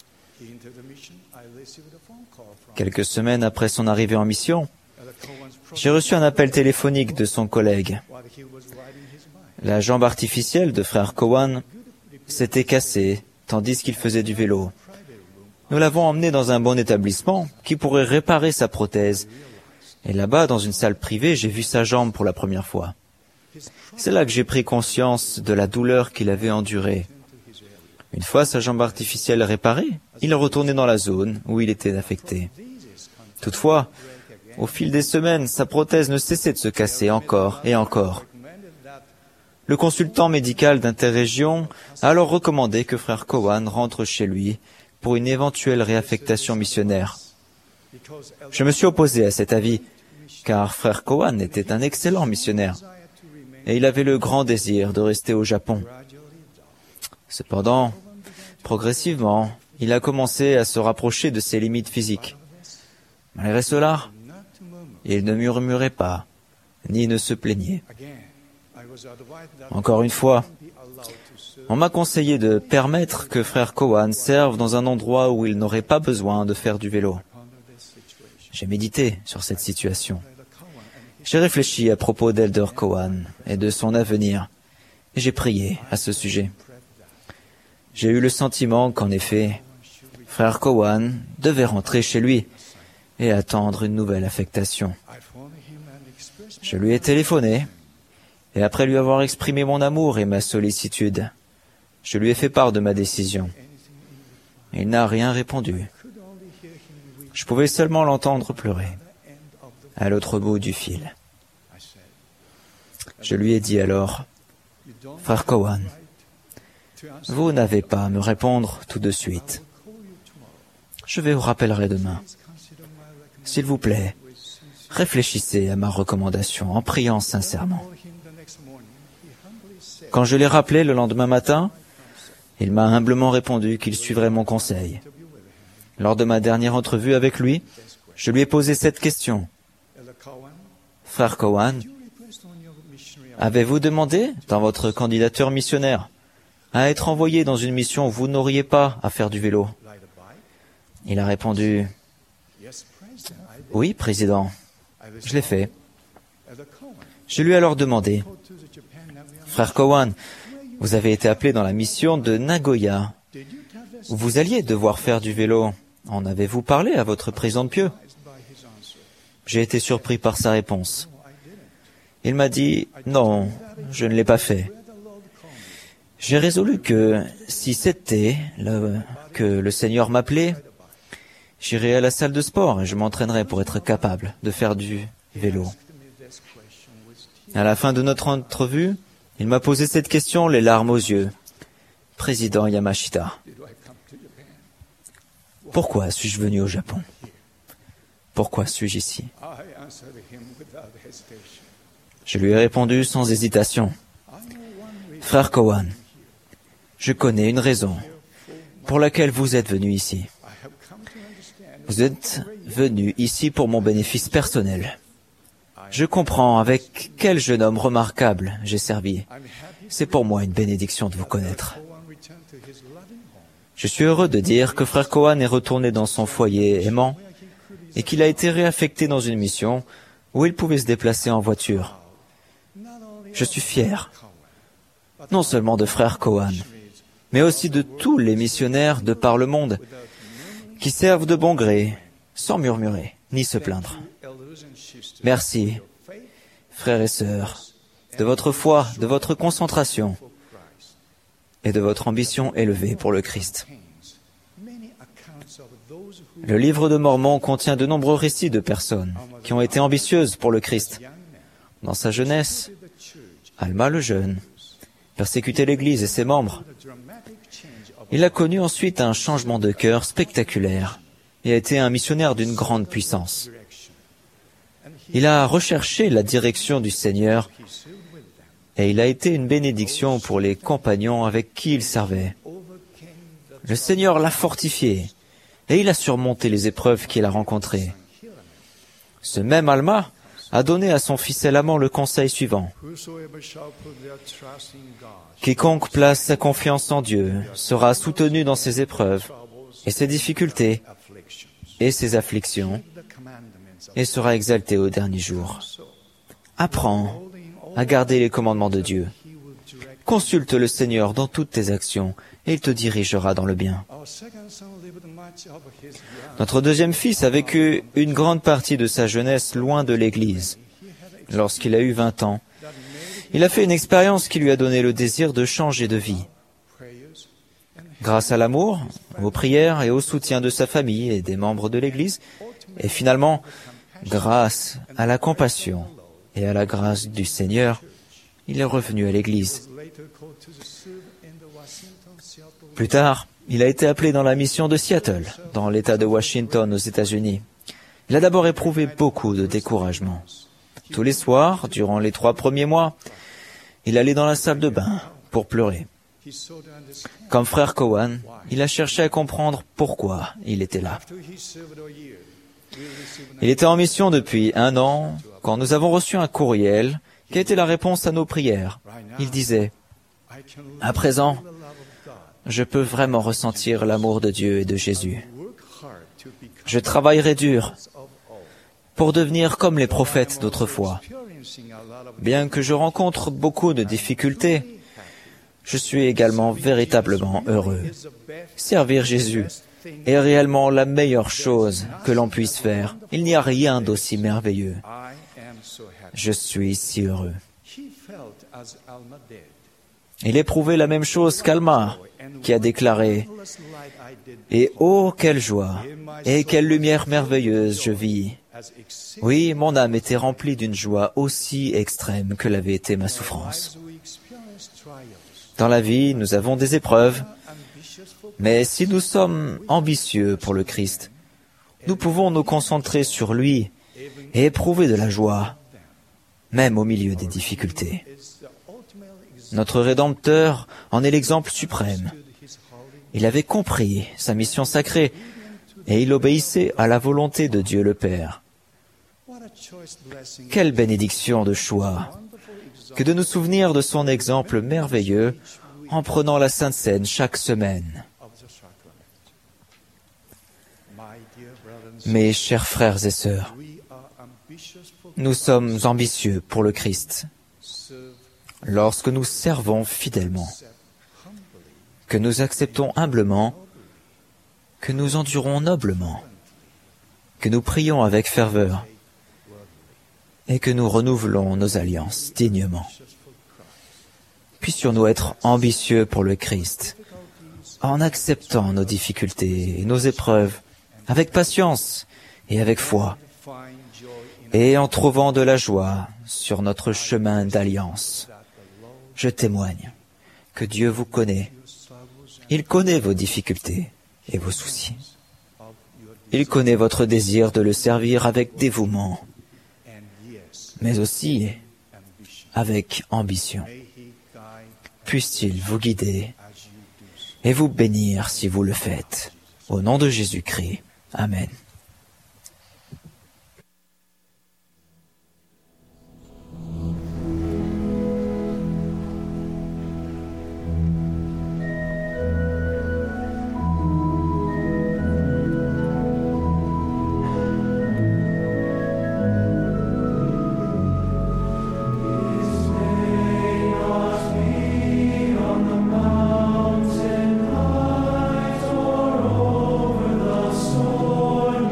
Quelques semaines après son arrivée en mission, j'ai reçu un appel téléphonique de son collègue. La jambe artificielle de frère Cowan s'était cassée tandis qu'il faisait du vélo. Nous l'avons emmené dans un bon établissement qui pourrait réparer sa prothèse. Et là-bas, dans une salle privée, j'ai vu sa jambe pour la première fois. C'est là que j'ai pris conscience de la douleur qu'il avait endurée. Une fois sa jambe artificielle réparée, il est retourné dans la zone où il était affecté. Toutefois, au fil des semaines, sa prothèse ne cessait de se casser encore et encore. Le consultant médical d'interrégion a alors recommandé que frère Cowan rentre chez lui pour une éventuelle réaffectation missionnaire. Je me suis opposé à cet avis, car frère Cowan était un excellent missionnaire, et il avait le grand désir de rester au Japon. Cependant, progressivement, il a commencé à se rapprocher de ses limites physiques. Malgré cela, il ne murmurait pas, ni ne se plaignait. Encore une fois, on m'a conseillé de permettre que frère Cowan serve dans un endroit où il n'aurait pas besoin de faire du vélo. J'ai médité sur cette situation. J'ai réfléchi à propos d'Elder Cowan et de son avenir, et j'ai prié à ce sujet. J'ai eu le sentiment qu'en effet, frère Cowan devait rentrer chez lui et attendre une nouvelle affectation. Je lui ai téléphoné, et après lui avoir exprimé mon amour et ma sollicitude, je lui ai fait part de ma décision. Il n'a rien répondu. Je pouvais seulement l'entendre pleurer, à l'autre bout du fil. Je lui ai dit alors, « Frère Cowan, vous n'avez pas à me répondre tout de suite. Je vais vous rappellerai demain. S'il vous plaît, réfléchissez à ma recommandation en priant sincèrement. » Quand je l'ai rappelé le lendemain matin, il m'a humblement répondu qu'il suivrait mon conseil. Lors de ma dernière entrevue avec lui, je lui ai posé cette question. « Frère Cowan, avez-vous demandé, dans votre candidature missionnaire, à être envoyé dans une mission où vous n'auriez pas à faire du vélo ?» Il a répondu, « Oui, Président, je l'ai fait. » Je lui ai alors demandé, « Frère Cowan, vous avez été appelé dans la mission de Nagoya, où vous alliez devoir faire du vélo. En avez-vous parlé à votre président de pieux ?» J'ai été surpris par sa réponse. Il m'a dit, « Non, je ne l'ai pas fait. » J'ai résolu que, si c'était le, que le Seigneur m'appelait, j'irais à la salle de sport et je m'entraînerais pour être capable de faire du vélo. À la fin de notre entrevue, il m'a posé cette question, les larmes aux yeux. « Président Yamashita, pourquoi suis-je venu au Japon? Pourquoi suis-je ici ?» Je lui ai répondu sans hésitation. « Frère Cowan, je connais une raison pour laquelle vous êtes venu ici. Vous êtes venu ici pour mon bénéfice personnel. Je comprends avec quel jeune homme remarquable j'ai servi. C'est pour moi une bénédiction de vous connaître. Je suis heureux de dire que frère Cowan est retourné dans son foyer aimant et qu'il a été réaffecté dans une mission où il pouvait se déplacer en voiture. Je suis fier, non seulement de frère Cowan, mais aussi de tous les missionnaires de par le monde qui servent de bon gré, sans murmurer, ni se plaindre. Merci, frères et sœurs, de votre foi, de votre concentration et de votre ambition élevée pour le Christ. Le livre de Mormon contient de nombreux récits de personnes qui ont été ambitieuses pour le Christ. Dans sa jeunesse, Alma le jeune persécutait l'Église et ses membres. Il a connu ensuite un changement de cœur spectaculaire et a été un missionnaire d'une grande puissance. Il a recherché la direction du Seigneur et il a été une bénédiction pour les compagnons avec qui il servait. Le Seigneur l'a fortifié et il a surmonté les épreuves qu'il a rencontrées. Ce même Alma a donné à son fils Elamon le conseil suivant. Quiconque place sa confiance en Dieu sera soutenu dans ses épreuves et ses difficultés et ses afflictions et sera exalté au dernier jour. Apprends à garder les commandements de Dieu. Consulte le Seigneur dans toutes tes actions et il te dirigera dans le bien. Notre deuxième fils a vécu une grande partie de sa jeunesse loin de l'Église. Lorsqu'il a eu vingt ans, Il a fait une expérience qui lui a donné le désir de changer de vie. Grâce à l'amour, aux prières et au soutien de sa famille et des membres de l'Église, et finalement, grâce à la compassion et à la grâce du Seigneur, il est revenu à l'Église. Plus tard, il a été appelé dans la mission de Seattle, dans l'État de Washington aux États-Unis. Il a d'abord éprouvé beaucoup de découragement. Tous les soirs, durant les trois premiers mois, il allait dans la salle de bain pour pleurer. Comme frère Cowan, il a cherché à comprendre pourquoi il était là. Il était en mission depuis un an quand nous avons reçu un courriel qui a été la réponse à nos prières. Il disait, « À présent, je peux vraiment ressentir l'amour de Dieu et de Jésus. Je travaillerai dur pour devenir comme les prophètes d'autrefois. Bien que je rencontre beaucoup de difficultés, je suis également véritablement heureux. Servir Jésus est réellement la meilleure chose que l'on puisse faire. Il n'y a rien d'aussi merveilleux. Je suis si heureux. » Il éprouvait la même chose qu'Alma, qui a déclaré « Et oh, quelle joie et quelle lumière merveilleuse je vis !» Oui, mon âme était remplie d'une joie aussi extrême que l'avait été ma souffrance. Dans la vie, nous avons des épreuves, mais si nous sommes ambitieux pour le Christ, nous pouvons nous concentrer sur lui et éprouver de la joie, même au milieu des difficultés. Notre Rédempteur en est l'exemple suprême. Il avait compris sa mission sacrée et il obéissait à la volonté de Dieu le Père. Quelle bénédiction de choix que de nous souvenir de son exemple merveilleux en prenant la Sainte Seine chaque semaine. Mes chers frères et sœurs, nous sommes ambitieux pour le Christ lorsque nous servons fidèlement, que nous acceptons humblement, que nous endurons noblement, que nous prions avec ferveur et que nous renouvelons nos alliances dignement. Puissions-nous être ambitieux pour le Christ, en acceptant nos difficultés et nos épreuves, avec patience et avec foi, et en trouvant de la joie sur notre chemin d'alliance. Je témoigne que Dieu vous connaît. Il connaît vos difficultés et vos soucis. Il connaît votre désir de le servir avec dévouement, mais aussi avec ambition. Puisse-t-il vous guider et vous bénir si vous le faites. Au nom de Jésus-Christ. Amen. Mountain height or over the storm.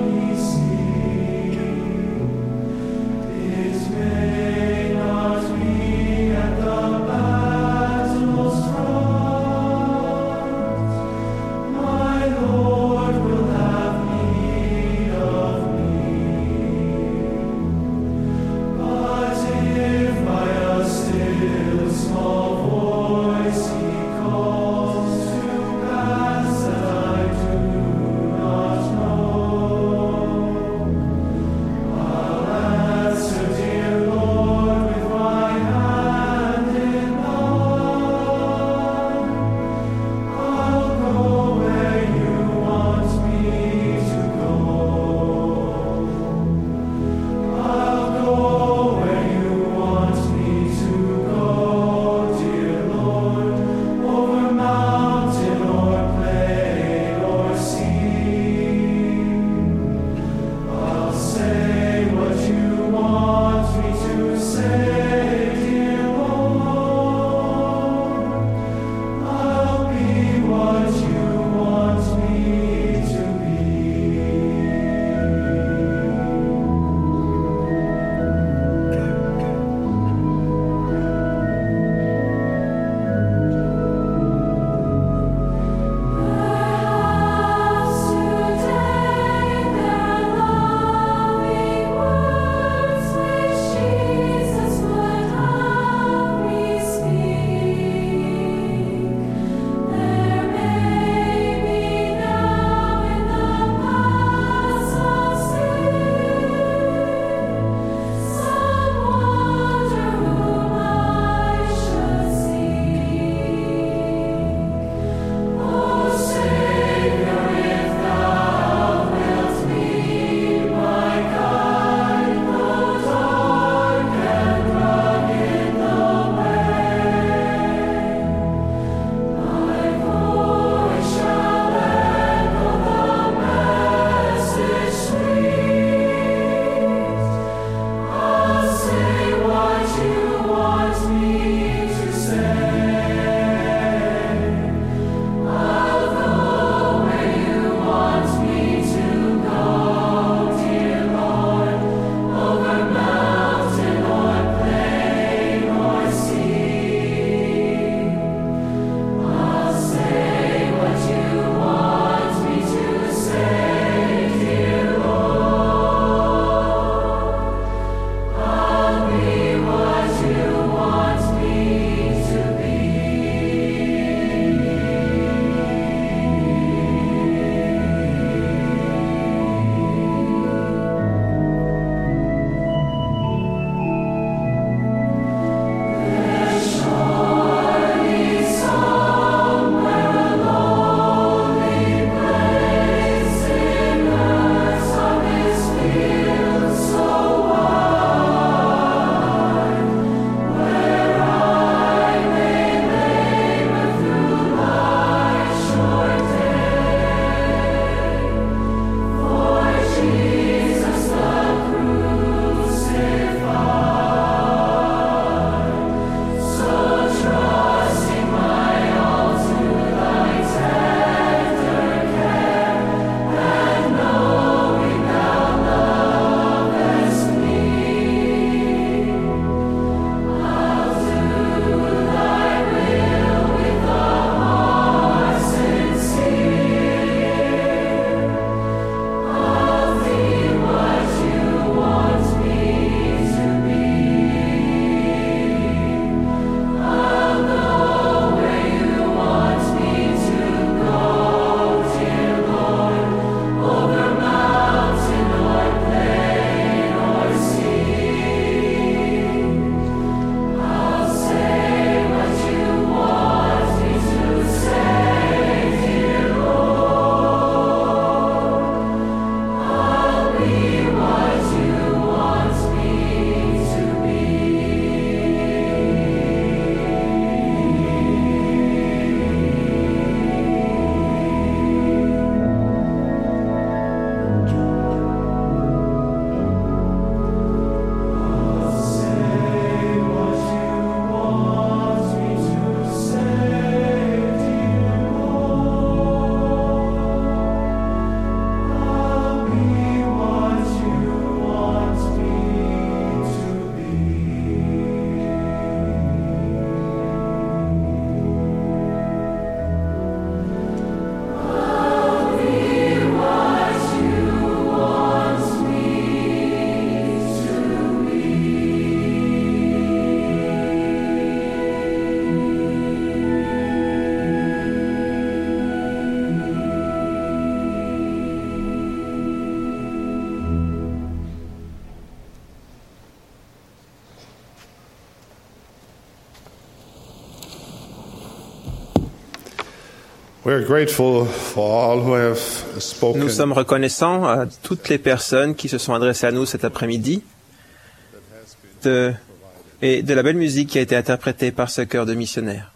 Nous sommes reconnaissants à toutes les personnes qui se sont adressées à nous cet après-midi de, et de la belle musique qui a été interprétée par ce chœur de missionnaires.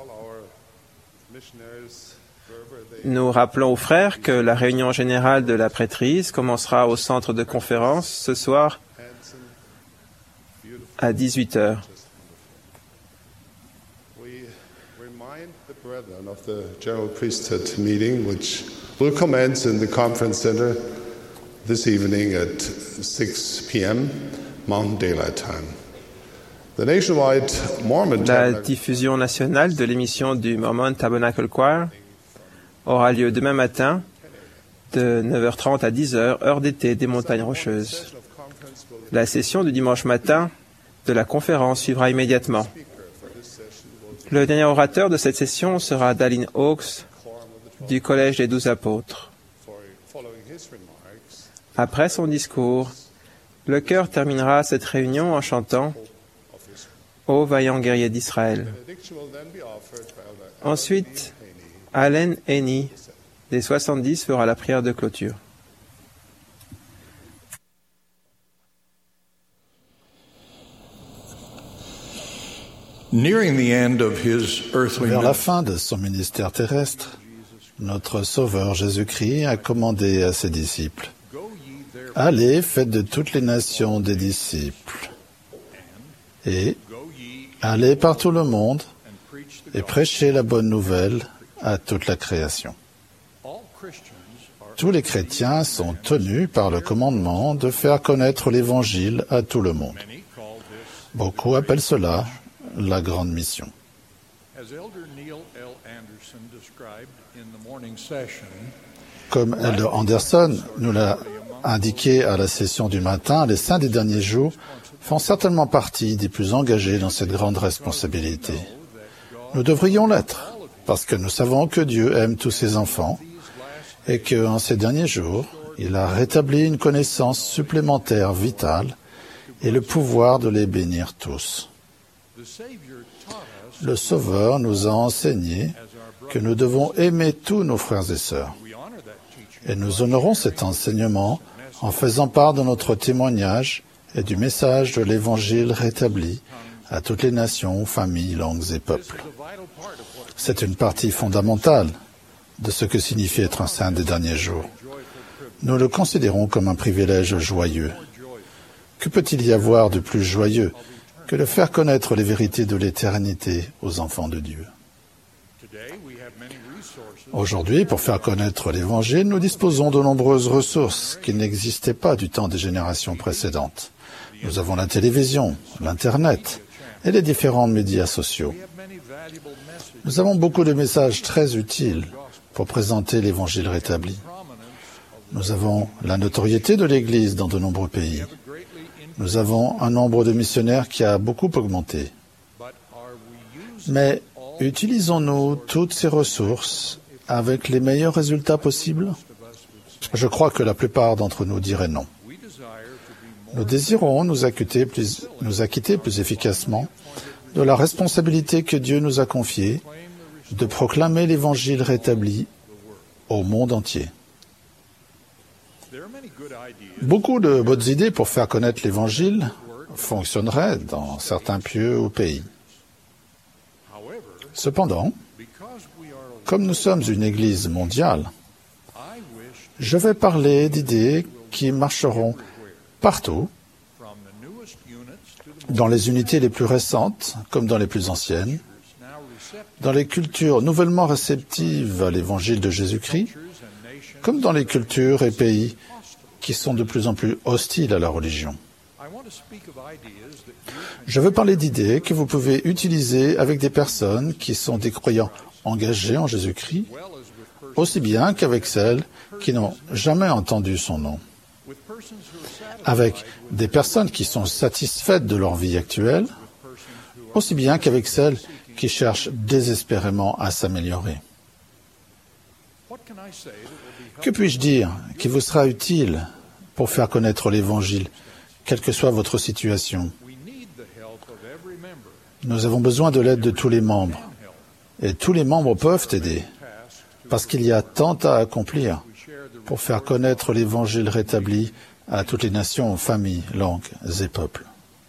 Nous rappelons aux frères que la réunion générale de la prêtrise commencera au centre de conférence ce soir à dix-huit heures. Of the General Priesthood meeting, which will commence in the conference center this evening at six p m Mountain Daylight Time. The nationwide Mormon La diffusion nationale de l'émission du Mormon Tabernacle Choir aura lieu demain matin de neuf heures trente à dix heures, heure d'été des Montagnes Rocheuses. La session du dimanche matin de la conférence suivra immédiatement. Le dernier orateur de cette session sera Dallin Hawkes du Collège des Douze Apôtres. Après son discours, le chœur terminera cette réunion en chantant « Ô vaillant guerrier d'Israël ». Ensuite, Allen Haney des soixante-dix fera la prière de clôture. Vers la fin de son ministère terrestre, notre Sauveur Jésus-Christ a commandé à ses disciples « Allez, faites de toutes les nations des disciples, et allez par tout le monde et prêchez la bonne nouvelle à toute la création. » Tous les chrétiens sont tenus par le commandement de faire connaître l'Évangile à tout le monde. Beaucoup appellent cela la grande mission. Comme Elder Anderson nous l'a indiqué à la session du matin, les saints des derniers jours font certainement partie des plus engagés dans cette grande responsabilité. Nous devrions l'être, parce que nous savons que Dieu aime tous ses enfants et qu'en ces derniers jours, il a rétabli une connaissance supplémentaire vitale et le pouvoir de les bénir tous. Le Sauveur nous a enseigné que nous devons aimer tous nos frères et sœurs. Et nous honorons cet enseignement en faisant part de notre témoignage et du message de l'Évangile rétabli à toutes les nations, familles, langues et peuples. C'est une partie fondamentale de ce que signifie être un saint des derniers jours. Nous le considérons comme un privilège joyeux. Que peut-il y avoir de plus joyeux que de faire connaître les vérités de l'éternité aux enfants de Dieu? Aujourd'hui, pour faire connaître l'Évangile, nous disposons de nombreuses ressources qui n'existaient pas du temps des générations précédentes. Nous avons la télévision, l'Internet et les différents médias sociaux. Nous avons beaucoup de messages très utiles pour présenter l'Évangile rétabli. Nous avons la notoriété de l'Église dans de nombreux pays. Nous avons un nombre de missionnaires qui a beaucoup augmenté. Mais utilisons-nous toutes ces ressources avec les meilleurs résultats possibles? Je crois que la plupart d'entre nous diraient non. Nous désirons nous acquitter plus, nous acquitter plus efficacement de la responsabilité que Dieu nous a confiée de proclamer l'Évangile rétabli au monde entier. Beaucoup de bonnes idées pour faire connaître l'Évangile fonctionneraient dans certains pieux ou pays. Cependant, comme nous sommes une Église mondiale, je vais parler d'idées qui marcheront partout, dans les unités les plus récentes comme dans les plus anciennes, dans les cultures nouvellement réceptives à l'Évangile de Jésus-Christ, comme dans les cultures et pays qui sont de plus en plus hostiles à la religion. Je veux parler d'idées que vous pouvez utiliser avec des personnes qui sont des croyants engagés en Jésus-Christ, aussi bien qu'avec celles qui n'ont jamais entendu son nom. Avec des personnes qui sont satisfaites de leur vie actuelle, aussi bien qu'avec celles qui cherchent désespérément à s'améliorer. Que puis-je dire qui vous sera utile pour faire connaître l'Évangile, quelle que soit votre situation? Nous avons besoin de l'aide de tous les membres, et tous les membres peuvent aider. parce qu'il y a tant à accomplir pour faire connaître l'Évangile rétabli à toutes les nations, familles, langues et peuples.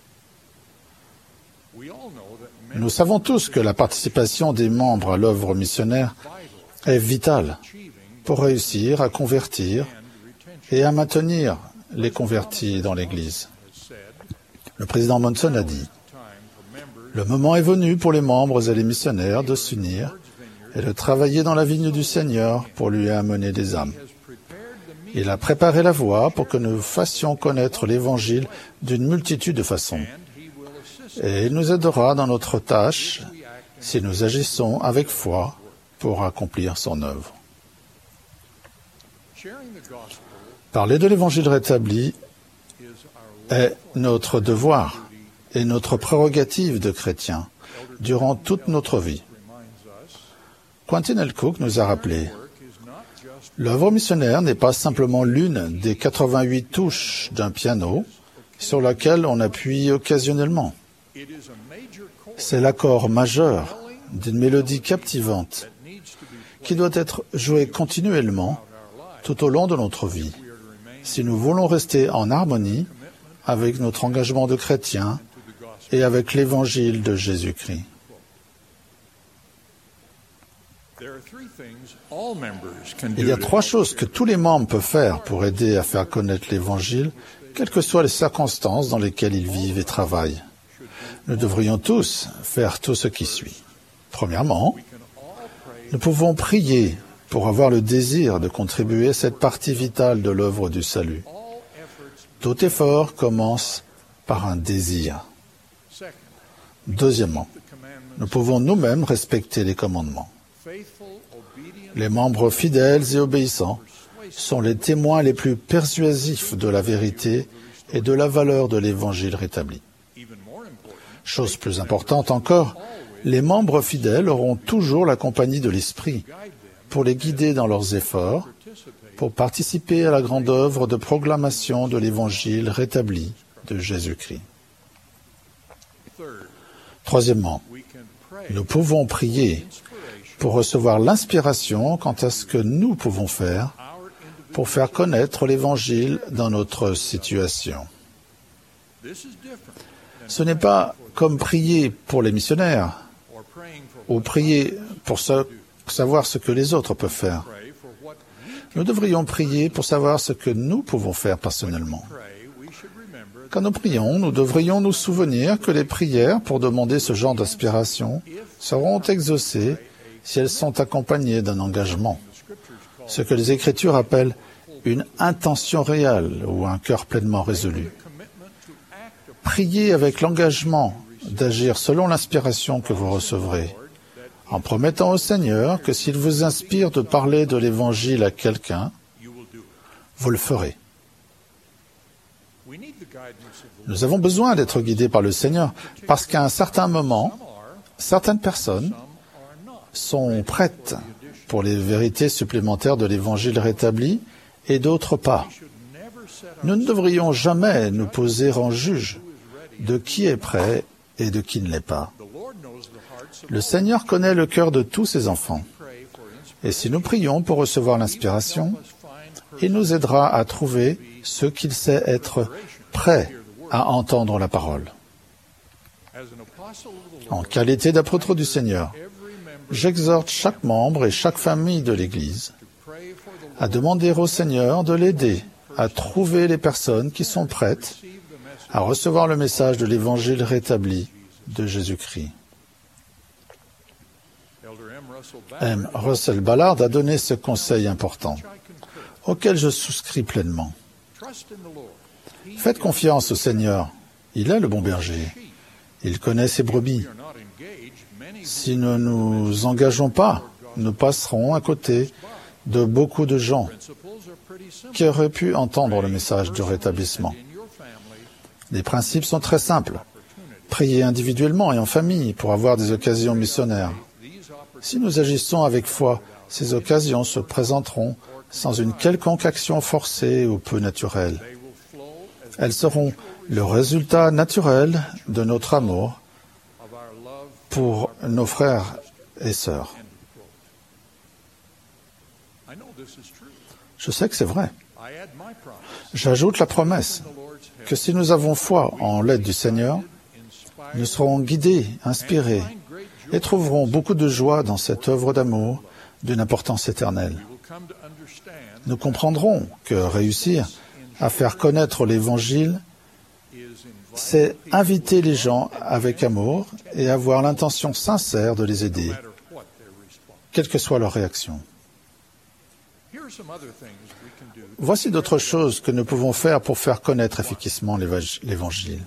Nous savons tous que la participation des membres à l'œuvre missionnaire est vitale pour réussir à convertir et à maintenir les convertis dans l'Église. Le président Monson a dit « Le moment est venu pour les membres et les missionnaires de s'unir et de travailler dans la vigne du Seigneur pour lui amener des âmes. Il a préparé la voie pour que nous fassions connaître l'Évangile d'une multitude de façons. Et il nous aidera dans notre tâche si nous agissons avec foi pour accomplir son œuvre. » Parler de l'Évangile rétabli est notre devoir et notre prérogative de chrétiens durant toute notre vie. Quentin L. Cook nous a rappelé « L'œuvre missionnaire n'est pas simplement l'une des quatre-vingt-huit touches d'un piano sur laquelle on appuie occasionnellement. C'est l'accord majeur d'une mélodie captivante qui doit être jouée continuellement tout au long de notre vie, si nous voulons rester en harmonie avec notre engagement de chrétien et avec l'Évangile de Jésus-Christ. Il y a trois choses que tous les membres peuvent faire pour aider à faire connaître l'Évangile, quelles que soient les circonstances dans lesquelles ils vivent et travaillent. Nous devrions tous faire tout ce qui suit. Premièrement, nous pouvons prier pour avoir le désir de contribuer à cette partie vitale de l'œuvre du salut. Tout effort commence par un désir. Deuxièmement, nous pouvons nous-mêmes respecter les commandements. Les membres fidèles et obéissants sont les témoins les plus persuasifs de la vérité et de la valeur de l'Évangile rétabli. Chose plus importante encore, les membres fidèles auront toujours la compagnie de l'Esprit pour les guider dans leurs efforts, pour participer à la grande œuvre de proclamation de l'Évangile rétabli de Jésus-Christ. Troisièmement, nous pouvons prier pour recevoir l'inspiration quant à ce que nous pouvons faire pour faire connaître l'Évangile dans notre situation. Ce n'est pas comme prier pour les missionnaires ou prier pour sa- savoir ce que les autres peuvent faire. Nous devrions prier pour savoir ce que nous pouvons faire personnellement. Quand nous prions, nous devrions nous souvenir que les prières pour demander ce genre d'inspiration seront exaucées si elles sont accompagnées d'un engagement, ce que les Écritures appellent une intention réelle ou un cœur pleinement résolu. Priez avec l'engagement d'agir selon l'inspiration que vous recevrez, en promettant au Seigneur que s'il vous inspire de parler de l'Évangile à quelqu'un, vous le ferez. Nous avons besoin d'être guidés par le Seigneur parce qu'à un certain moment, certaines personnes sont prêtes pour les vérités supplémentaires de l'Évangile rétabli et d'autres pas. Nous ne devrions jamais nous poser en juge de qui est prêt et de qui ne l'est pas. Le Seigneur connaît le cœur de tous ses enfants. Et si nous prions pour recevoir l'inspiration, il nous aidera à trouver ce qu'il sait être prêt à entendre la parole. En qualité d'apôtre du Seigneur, j'exhorte chaque membre et chaque famille de l'Église à demander au Seigneur de l'aider à trouver les personnes qui sont prêtes à recevoir le message de l'Évangile rétabli de Jésus-Christ. M. Russell Ballard a donné ce conseil important, auquel je souscris pleinement. Faites confiance au Seigneur. Il est le bon berger. Il connaît ses brebis. Si nous ne nous engageons pas, nous passerons à côté de beaucoup de gens qui auraient pu entendre le message du rétablissement. Les principes sont très simples. Priez individuellement et en famille pour avoir des occasions missionnaires. Si nous agissons avec foi, ces occasions se présenteront sans une quelconque action forcée ou peu naturelle. Elles seront le résultat naturel de notre amour pour nos frères et sœurs. Je sais que c'est vrai. J'ajoute la promesse que si nous avons foi en l'aide du Seigneur, nous serons guidés, inspirés et trouverons beaucoup de joie dans cette œuvre d'amour d'une importance éternelle. Nous comprendrons que réussir à faire connaître l'Évangile, c'est inviter les gens avec amour et avoir l'intention sincère de les aider, quelle que soit leur réaction. Voici d'autres choses que nous pouvons faire pour faire connaître efficacement l'Évangile.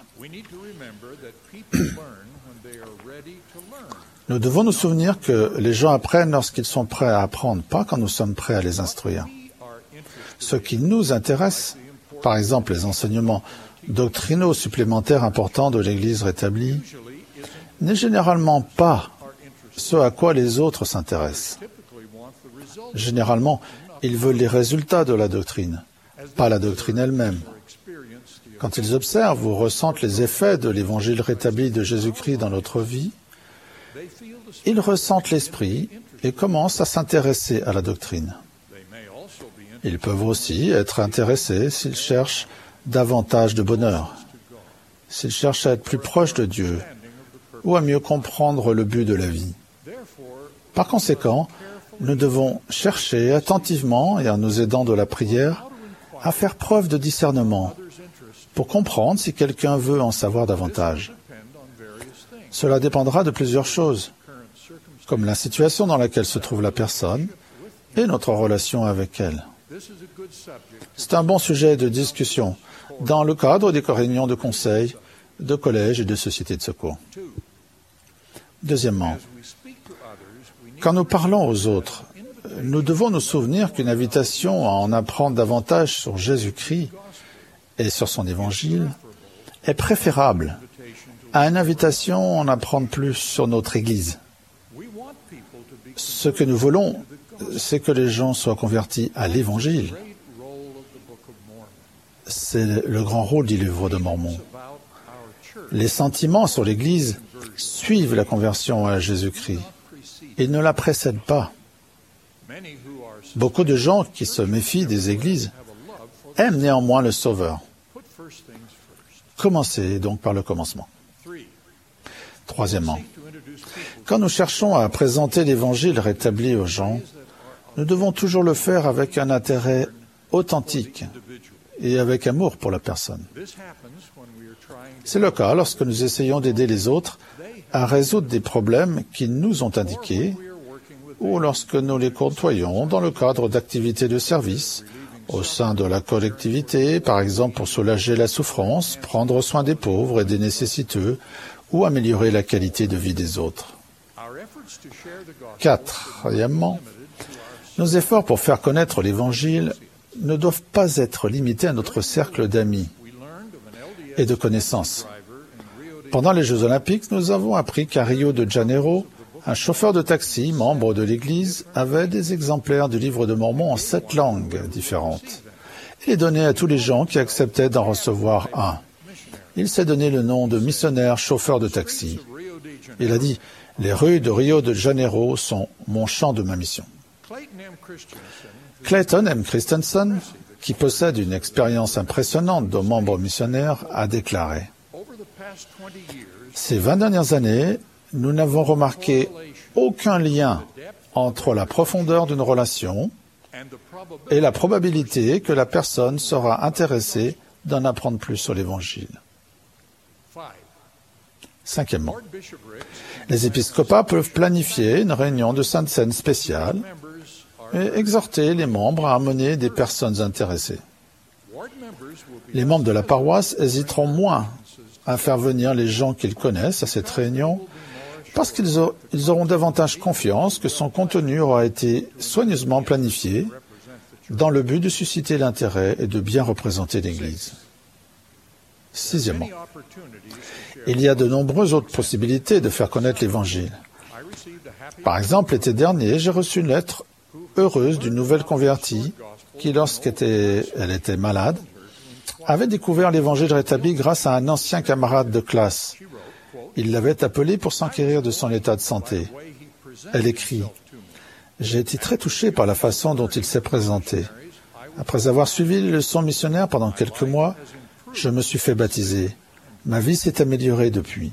Nous devons nous souvenir que les gens apprennent lorsqu'ils sont prêts à apprendre, pas quand nous sommes prêts à les instruire. Ce qui nous intéresse, par exemple les enseignements doctrinaux supplémentaires importants de l'Église rétablie, n'est généralement pas ce à quoi les autres s'intéressent. Généralement, ils veulent les résultats de la doctrine, pas la doctrine elle-même. Quand ils observent ou ressentent les effets de l'Évangile rétabli de Jésus-Christ dans notre vie, ils ressentent l'Esprit et commencent à s'intéresser à la doctrine. Ils peuvent aussi être intéressés s'ils cherchent davantage de bonheur, s'ils cherchent à être plus proches de Dieu ou à mieux comprendre le but de la vie. Par conséquent, nous devons chercher attentivement et en nous aidant de la prière à faire preuve de discernement pour comprendre si quelqu'un veut en savoir davantage. Cela dépendra de plusieurs choses, comme la situation dans laquelle se trouve la personne et notre relation avec elle. C'est un bon sujet de discussion dans le cadre des réunions de conseil, de collèges et de sociétés de secours. Deuxièmement, quand nous parlons aux autres, nous devons nous souvenir qu'une invitation à en apprendre davantage sur Jésus-Christ et sur son Évangile est préférable à une invitation à en apprendre plus sur notre Église. Ce que nous voulons, c'est que les gens soient convertis à l'Évangile. C'est le grand rôle du livre de Mormon. Les sentiments sur l'Église suivent la conversion à Jésus-Christ. Ils ne la précèdent pas. Beaucoup de gens qui se méfient des églises aiment néanmoins le Sauveur. Commencez donc par le commencement. Troisièmement, quand nous cherchons à présenter l'Évangile rétabli aux gens, nous devons toujours le faire avec un intérêt authentique et avec amour pour la personne. C'est le cas lorsque nous essayons d'aider les autres à résoudre des problèmes qu'ils nous ont indiqués ou lorsque nous les côtoyons dans le cadre d'activités de service au sein de la collectivité, par exemple pour soulager la souffrance, prendre soin des pauvres et des nécessiteux ou améliorer la qualité de vie des autres. Quatrièmement, nos efforts pour faire connaître l'Évangile ne doivent pas être limités à notre cercle d'amis et de connaissances. Pendant les Jeux Olympiques, nous avons appris qu'à Rio de Janeiro, un chauffeur de taxi, membre de l'Église, avait des exemplaires du livre de Mormon en sept langues différentes. Il les donnait à tous les gens qui acceptaient d'en recevoir un. Il s'est donné le nom de missionnaire chauffeur de taxi. Il a dit « Les rues de Rio de Janeiro sont mon champ de ma mission ». Clayton M. Christensen, qui possède une expérience impressionnante de membre missionnaire, a déclaré « Ces vingt dernières années, nous n'avons remarqué aucun lien entre la profondeur d'une relation et la probabilité que la personne sera intéressée d'en apprendre plus sur l'Évangile. » Cinquièmement, les épiscopats peuvent planifier une réunion de Sainte Seine spéciale et exhorter les membres à amener des personnes intéressées. Les membres de la paroisse hésiteront moins à faire venir les gens qu'ils connaissent à cette réunion parce qu'ils auront, ils auront davantage confiance que son contenu aura été soigneusement planifié dans le but de susciter l'intérêt et de bien représenter l'Église. Sixièmement, il y a de nombreuses autres possibilités de faire connaître l'Évangile. Par exemple, l'été dernier, j'ai reçu une lettre heureuse d'une nouvelle convertie qui, lorsqu'elle était malade, avait découvert l'Évangile rétabli grâce à un ancien camarade de classe. Il l'avait appelé pour s'enquérir de son état de santé. Elle écrit J'ai été très touché par la façon dont il s'est présenté. Après avoir suivi les leçons missionnaires pendant quelques mois, je me suis fait baptiser. Ma vie s'est améliorée depuis.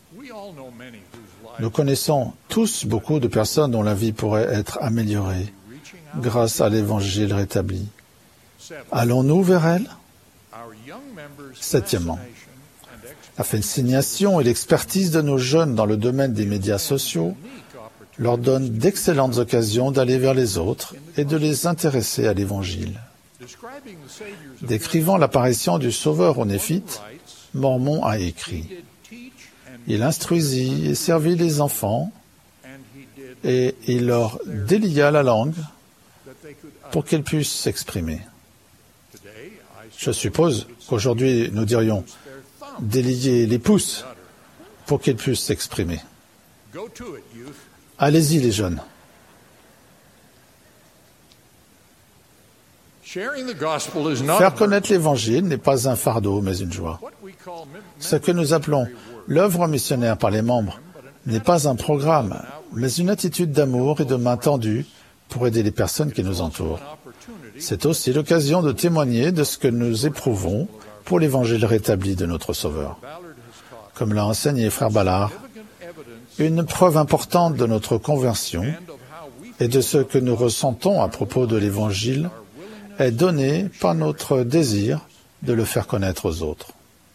Nous connaissons tous beaucoup de personnes dont la vie pourrait être améliorée grâce à l'Évangile rétabli. Allons-nous vers elles? Septièmement, la fascination et l'expertise de nos jeunes dans le domaine des médias sociaux leur donnent d'excellentes occasions d'aller vers les autres et de les intéresser à l'Évangile. Décrivant l'apparition du Sauveur aux Néphites, Mormon a écrit « Il instruisit et servit les enfants, et il leur délia la langue pour qu'ils puissent s'exprimer. » Je suppose qu'aujourd'hui, nous dirions « délier les pouces pour qu'ils puissent s'exprimer. » Allez-y, les jeunes. Faire connaître l'Évangile n'est pas un fardeau, mais une joie. Ce que nous appelons l'œuvre missionnaire par les membres n'est pas un programme, mais une attitude d'amour et de main tendue pour aider les personnes qui nous entourent. C'est aussi l'occasion de témoigner de ce que nous éprouvons pour l'Évangile rétabli de notre Sauveur. Comme l'a enseigné Frère Ballard, une preuve importante de notre conversion et de ce que nous ressentons à propos de l'Évangile est donnée par notre désir de le faire connaître aux autres.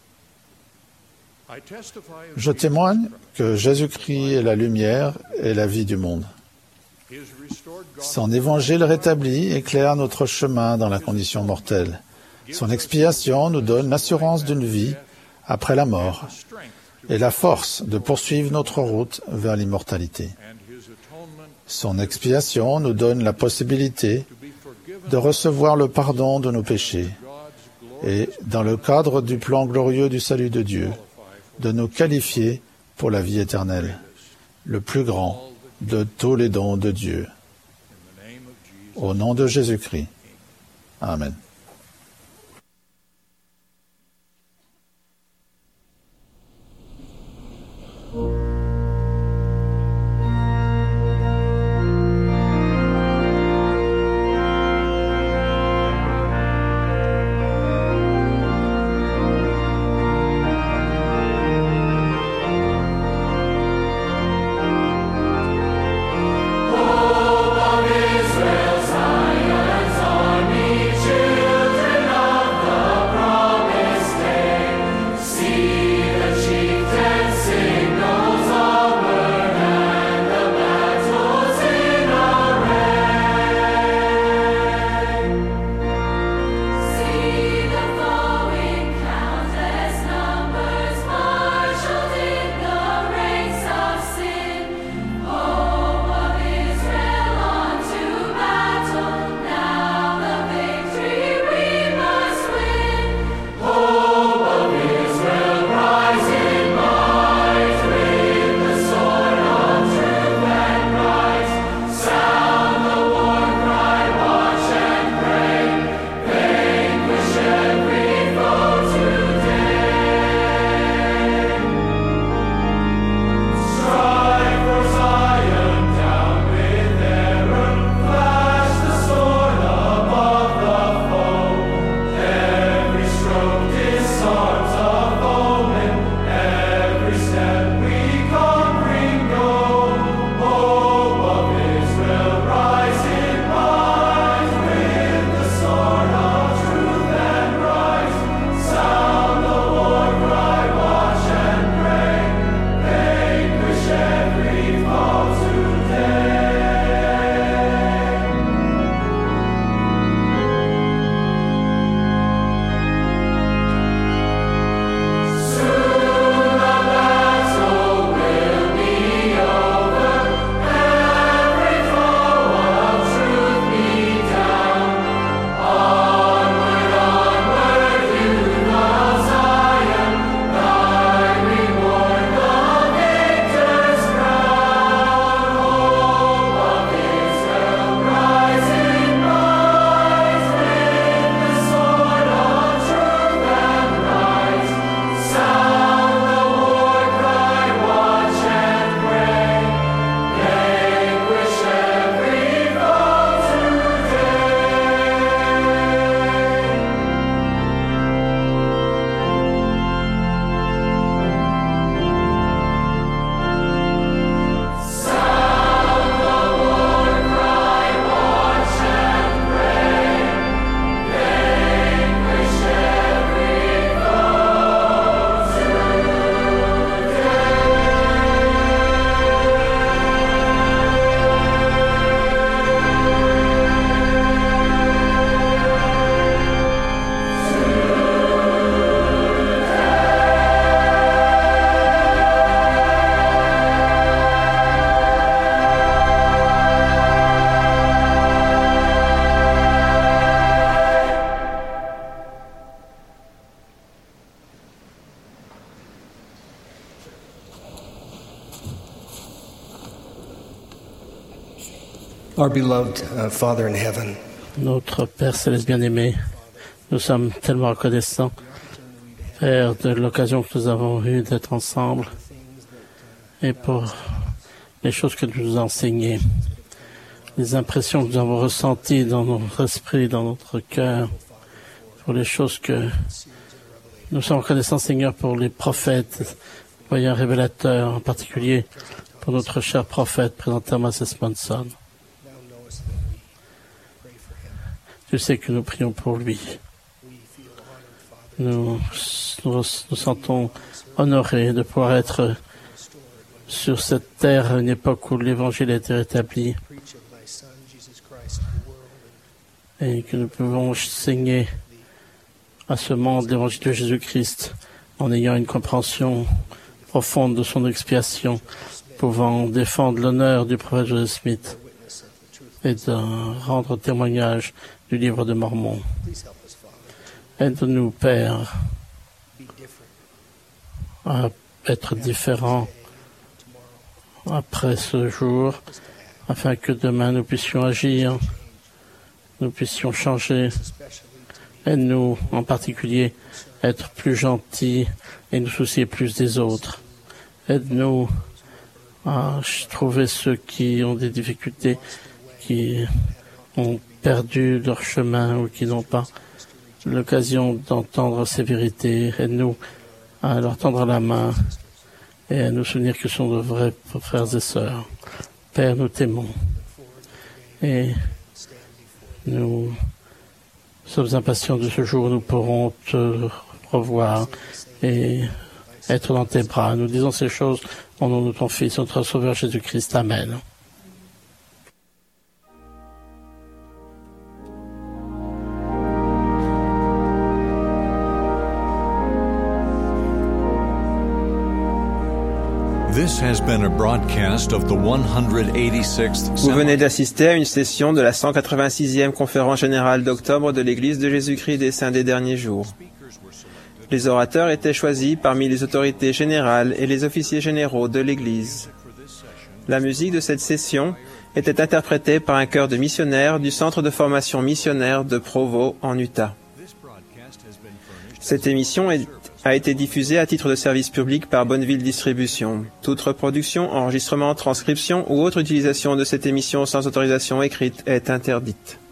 Je témoigne que Jésus-Christ est la lumière et la vie du monde. Son évangile rétabli éclaire notre chemin dans la condition mortelle. Son expiation nous donne l'assurance d'une vie après la mort et la force de poursuivre notre route vers l'immortalité. Son expiation nous donne la possibilité de recevoir le pardon de nos péchés et, dans le cadre du plan glorieux du salut de Dieu, de nous qualifier pour la vie éternelle, le plus grand de tous les dons de Dieu. Au nom de Jésus-Christ. Amen. Israel, Zion's army, choose. Our beloved uh, Father in heaven, Notre Père céleste bien-aimé, nous sommes tellement reconnaissants, Père, de l'occasion que nous avons eue d'être ensemble et pour les choses que tu nous as enseignées, les impressions que nous avons ressenties dans notre esprit, dans notre cœur, pour les choses que nous sommes reconnaissants, Seigneur, pour les prophètes, voyants révélateurs, en particulier pour notre cher prophète, Président Thomas S. Monson. Tu sais que nous prions pour lui. Nous nous, nous sentons honorés de pouvoir être sur cette terre à une époque où l'Évangile a été rétabli et que nous pouvons enseigner à ce monde l'Évangile de Jésus-Christ en ayant une compréhension profonde de son expiation, pouvant défendre l'honneur du prophète Joseph Smith et de rendre témoignage du livre de Mormon. Aide-nous, Père, à être différents après ce jour, afin que demain nous puissions agir, nous puissions changer. Aide-nous, en particulier, à être plus gentils et nous soucier plus des autres. Aide-nous à trouver ceux qui ont des difficultés, qui ont perdu leur chemin ou qui n'ont pas l'occasion d'entendre ces vérités. Aide-nous à leur tendre la main et à nous souvenir que ce sont de vrais frères et sœurs. Père, nous t'aimons et nous sommes impatients de ce jour où nous pourrons te revoir et être dans tes bras. Nous disons ces choses au nom de ton Fils, notre Sauveur Jésus-Christ. Amen. This has been a broadcast of the one hundred eighty-sixth Vous venez d'assister à une session de la cent quatre-vingt-sixième conférence générale d'octobre de l'Église de Jésus-Christ des Saints des Derniers Jours. Les orateurs étaient choisis parmi les autorités générales et les officiers généraux de l'Église. La musique de cette session était interprétée par un chœur de missionnaires du Centre de formation missionnaire de Provo, en Utah. Cette émission est a été diffusée à titre de service public par Bonneville Distribution. Toute reproduction, enregistrement, transcription ou autre utilisation de cette émission sans autorisation écrite est interdite.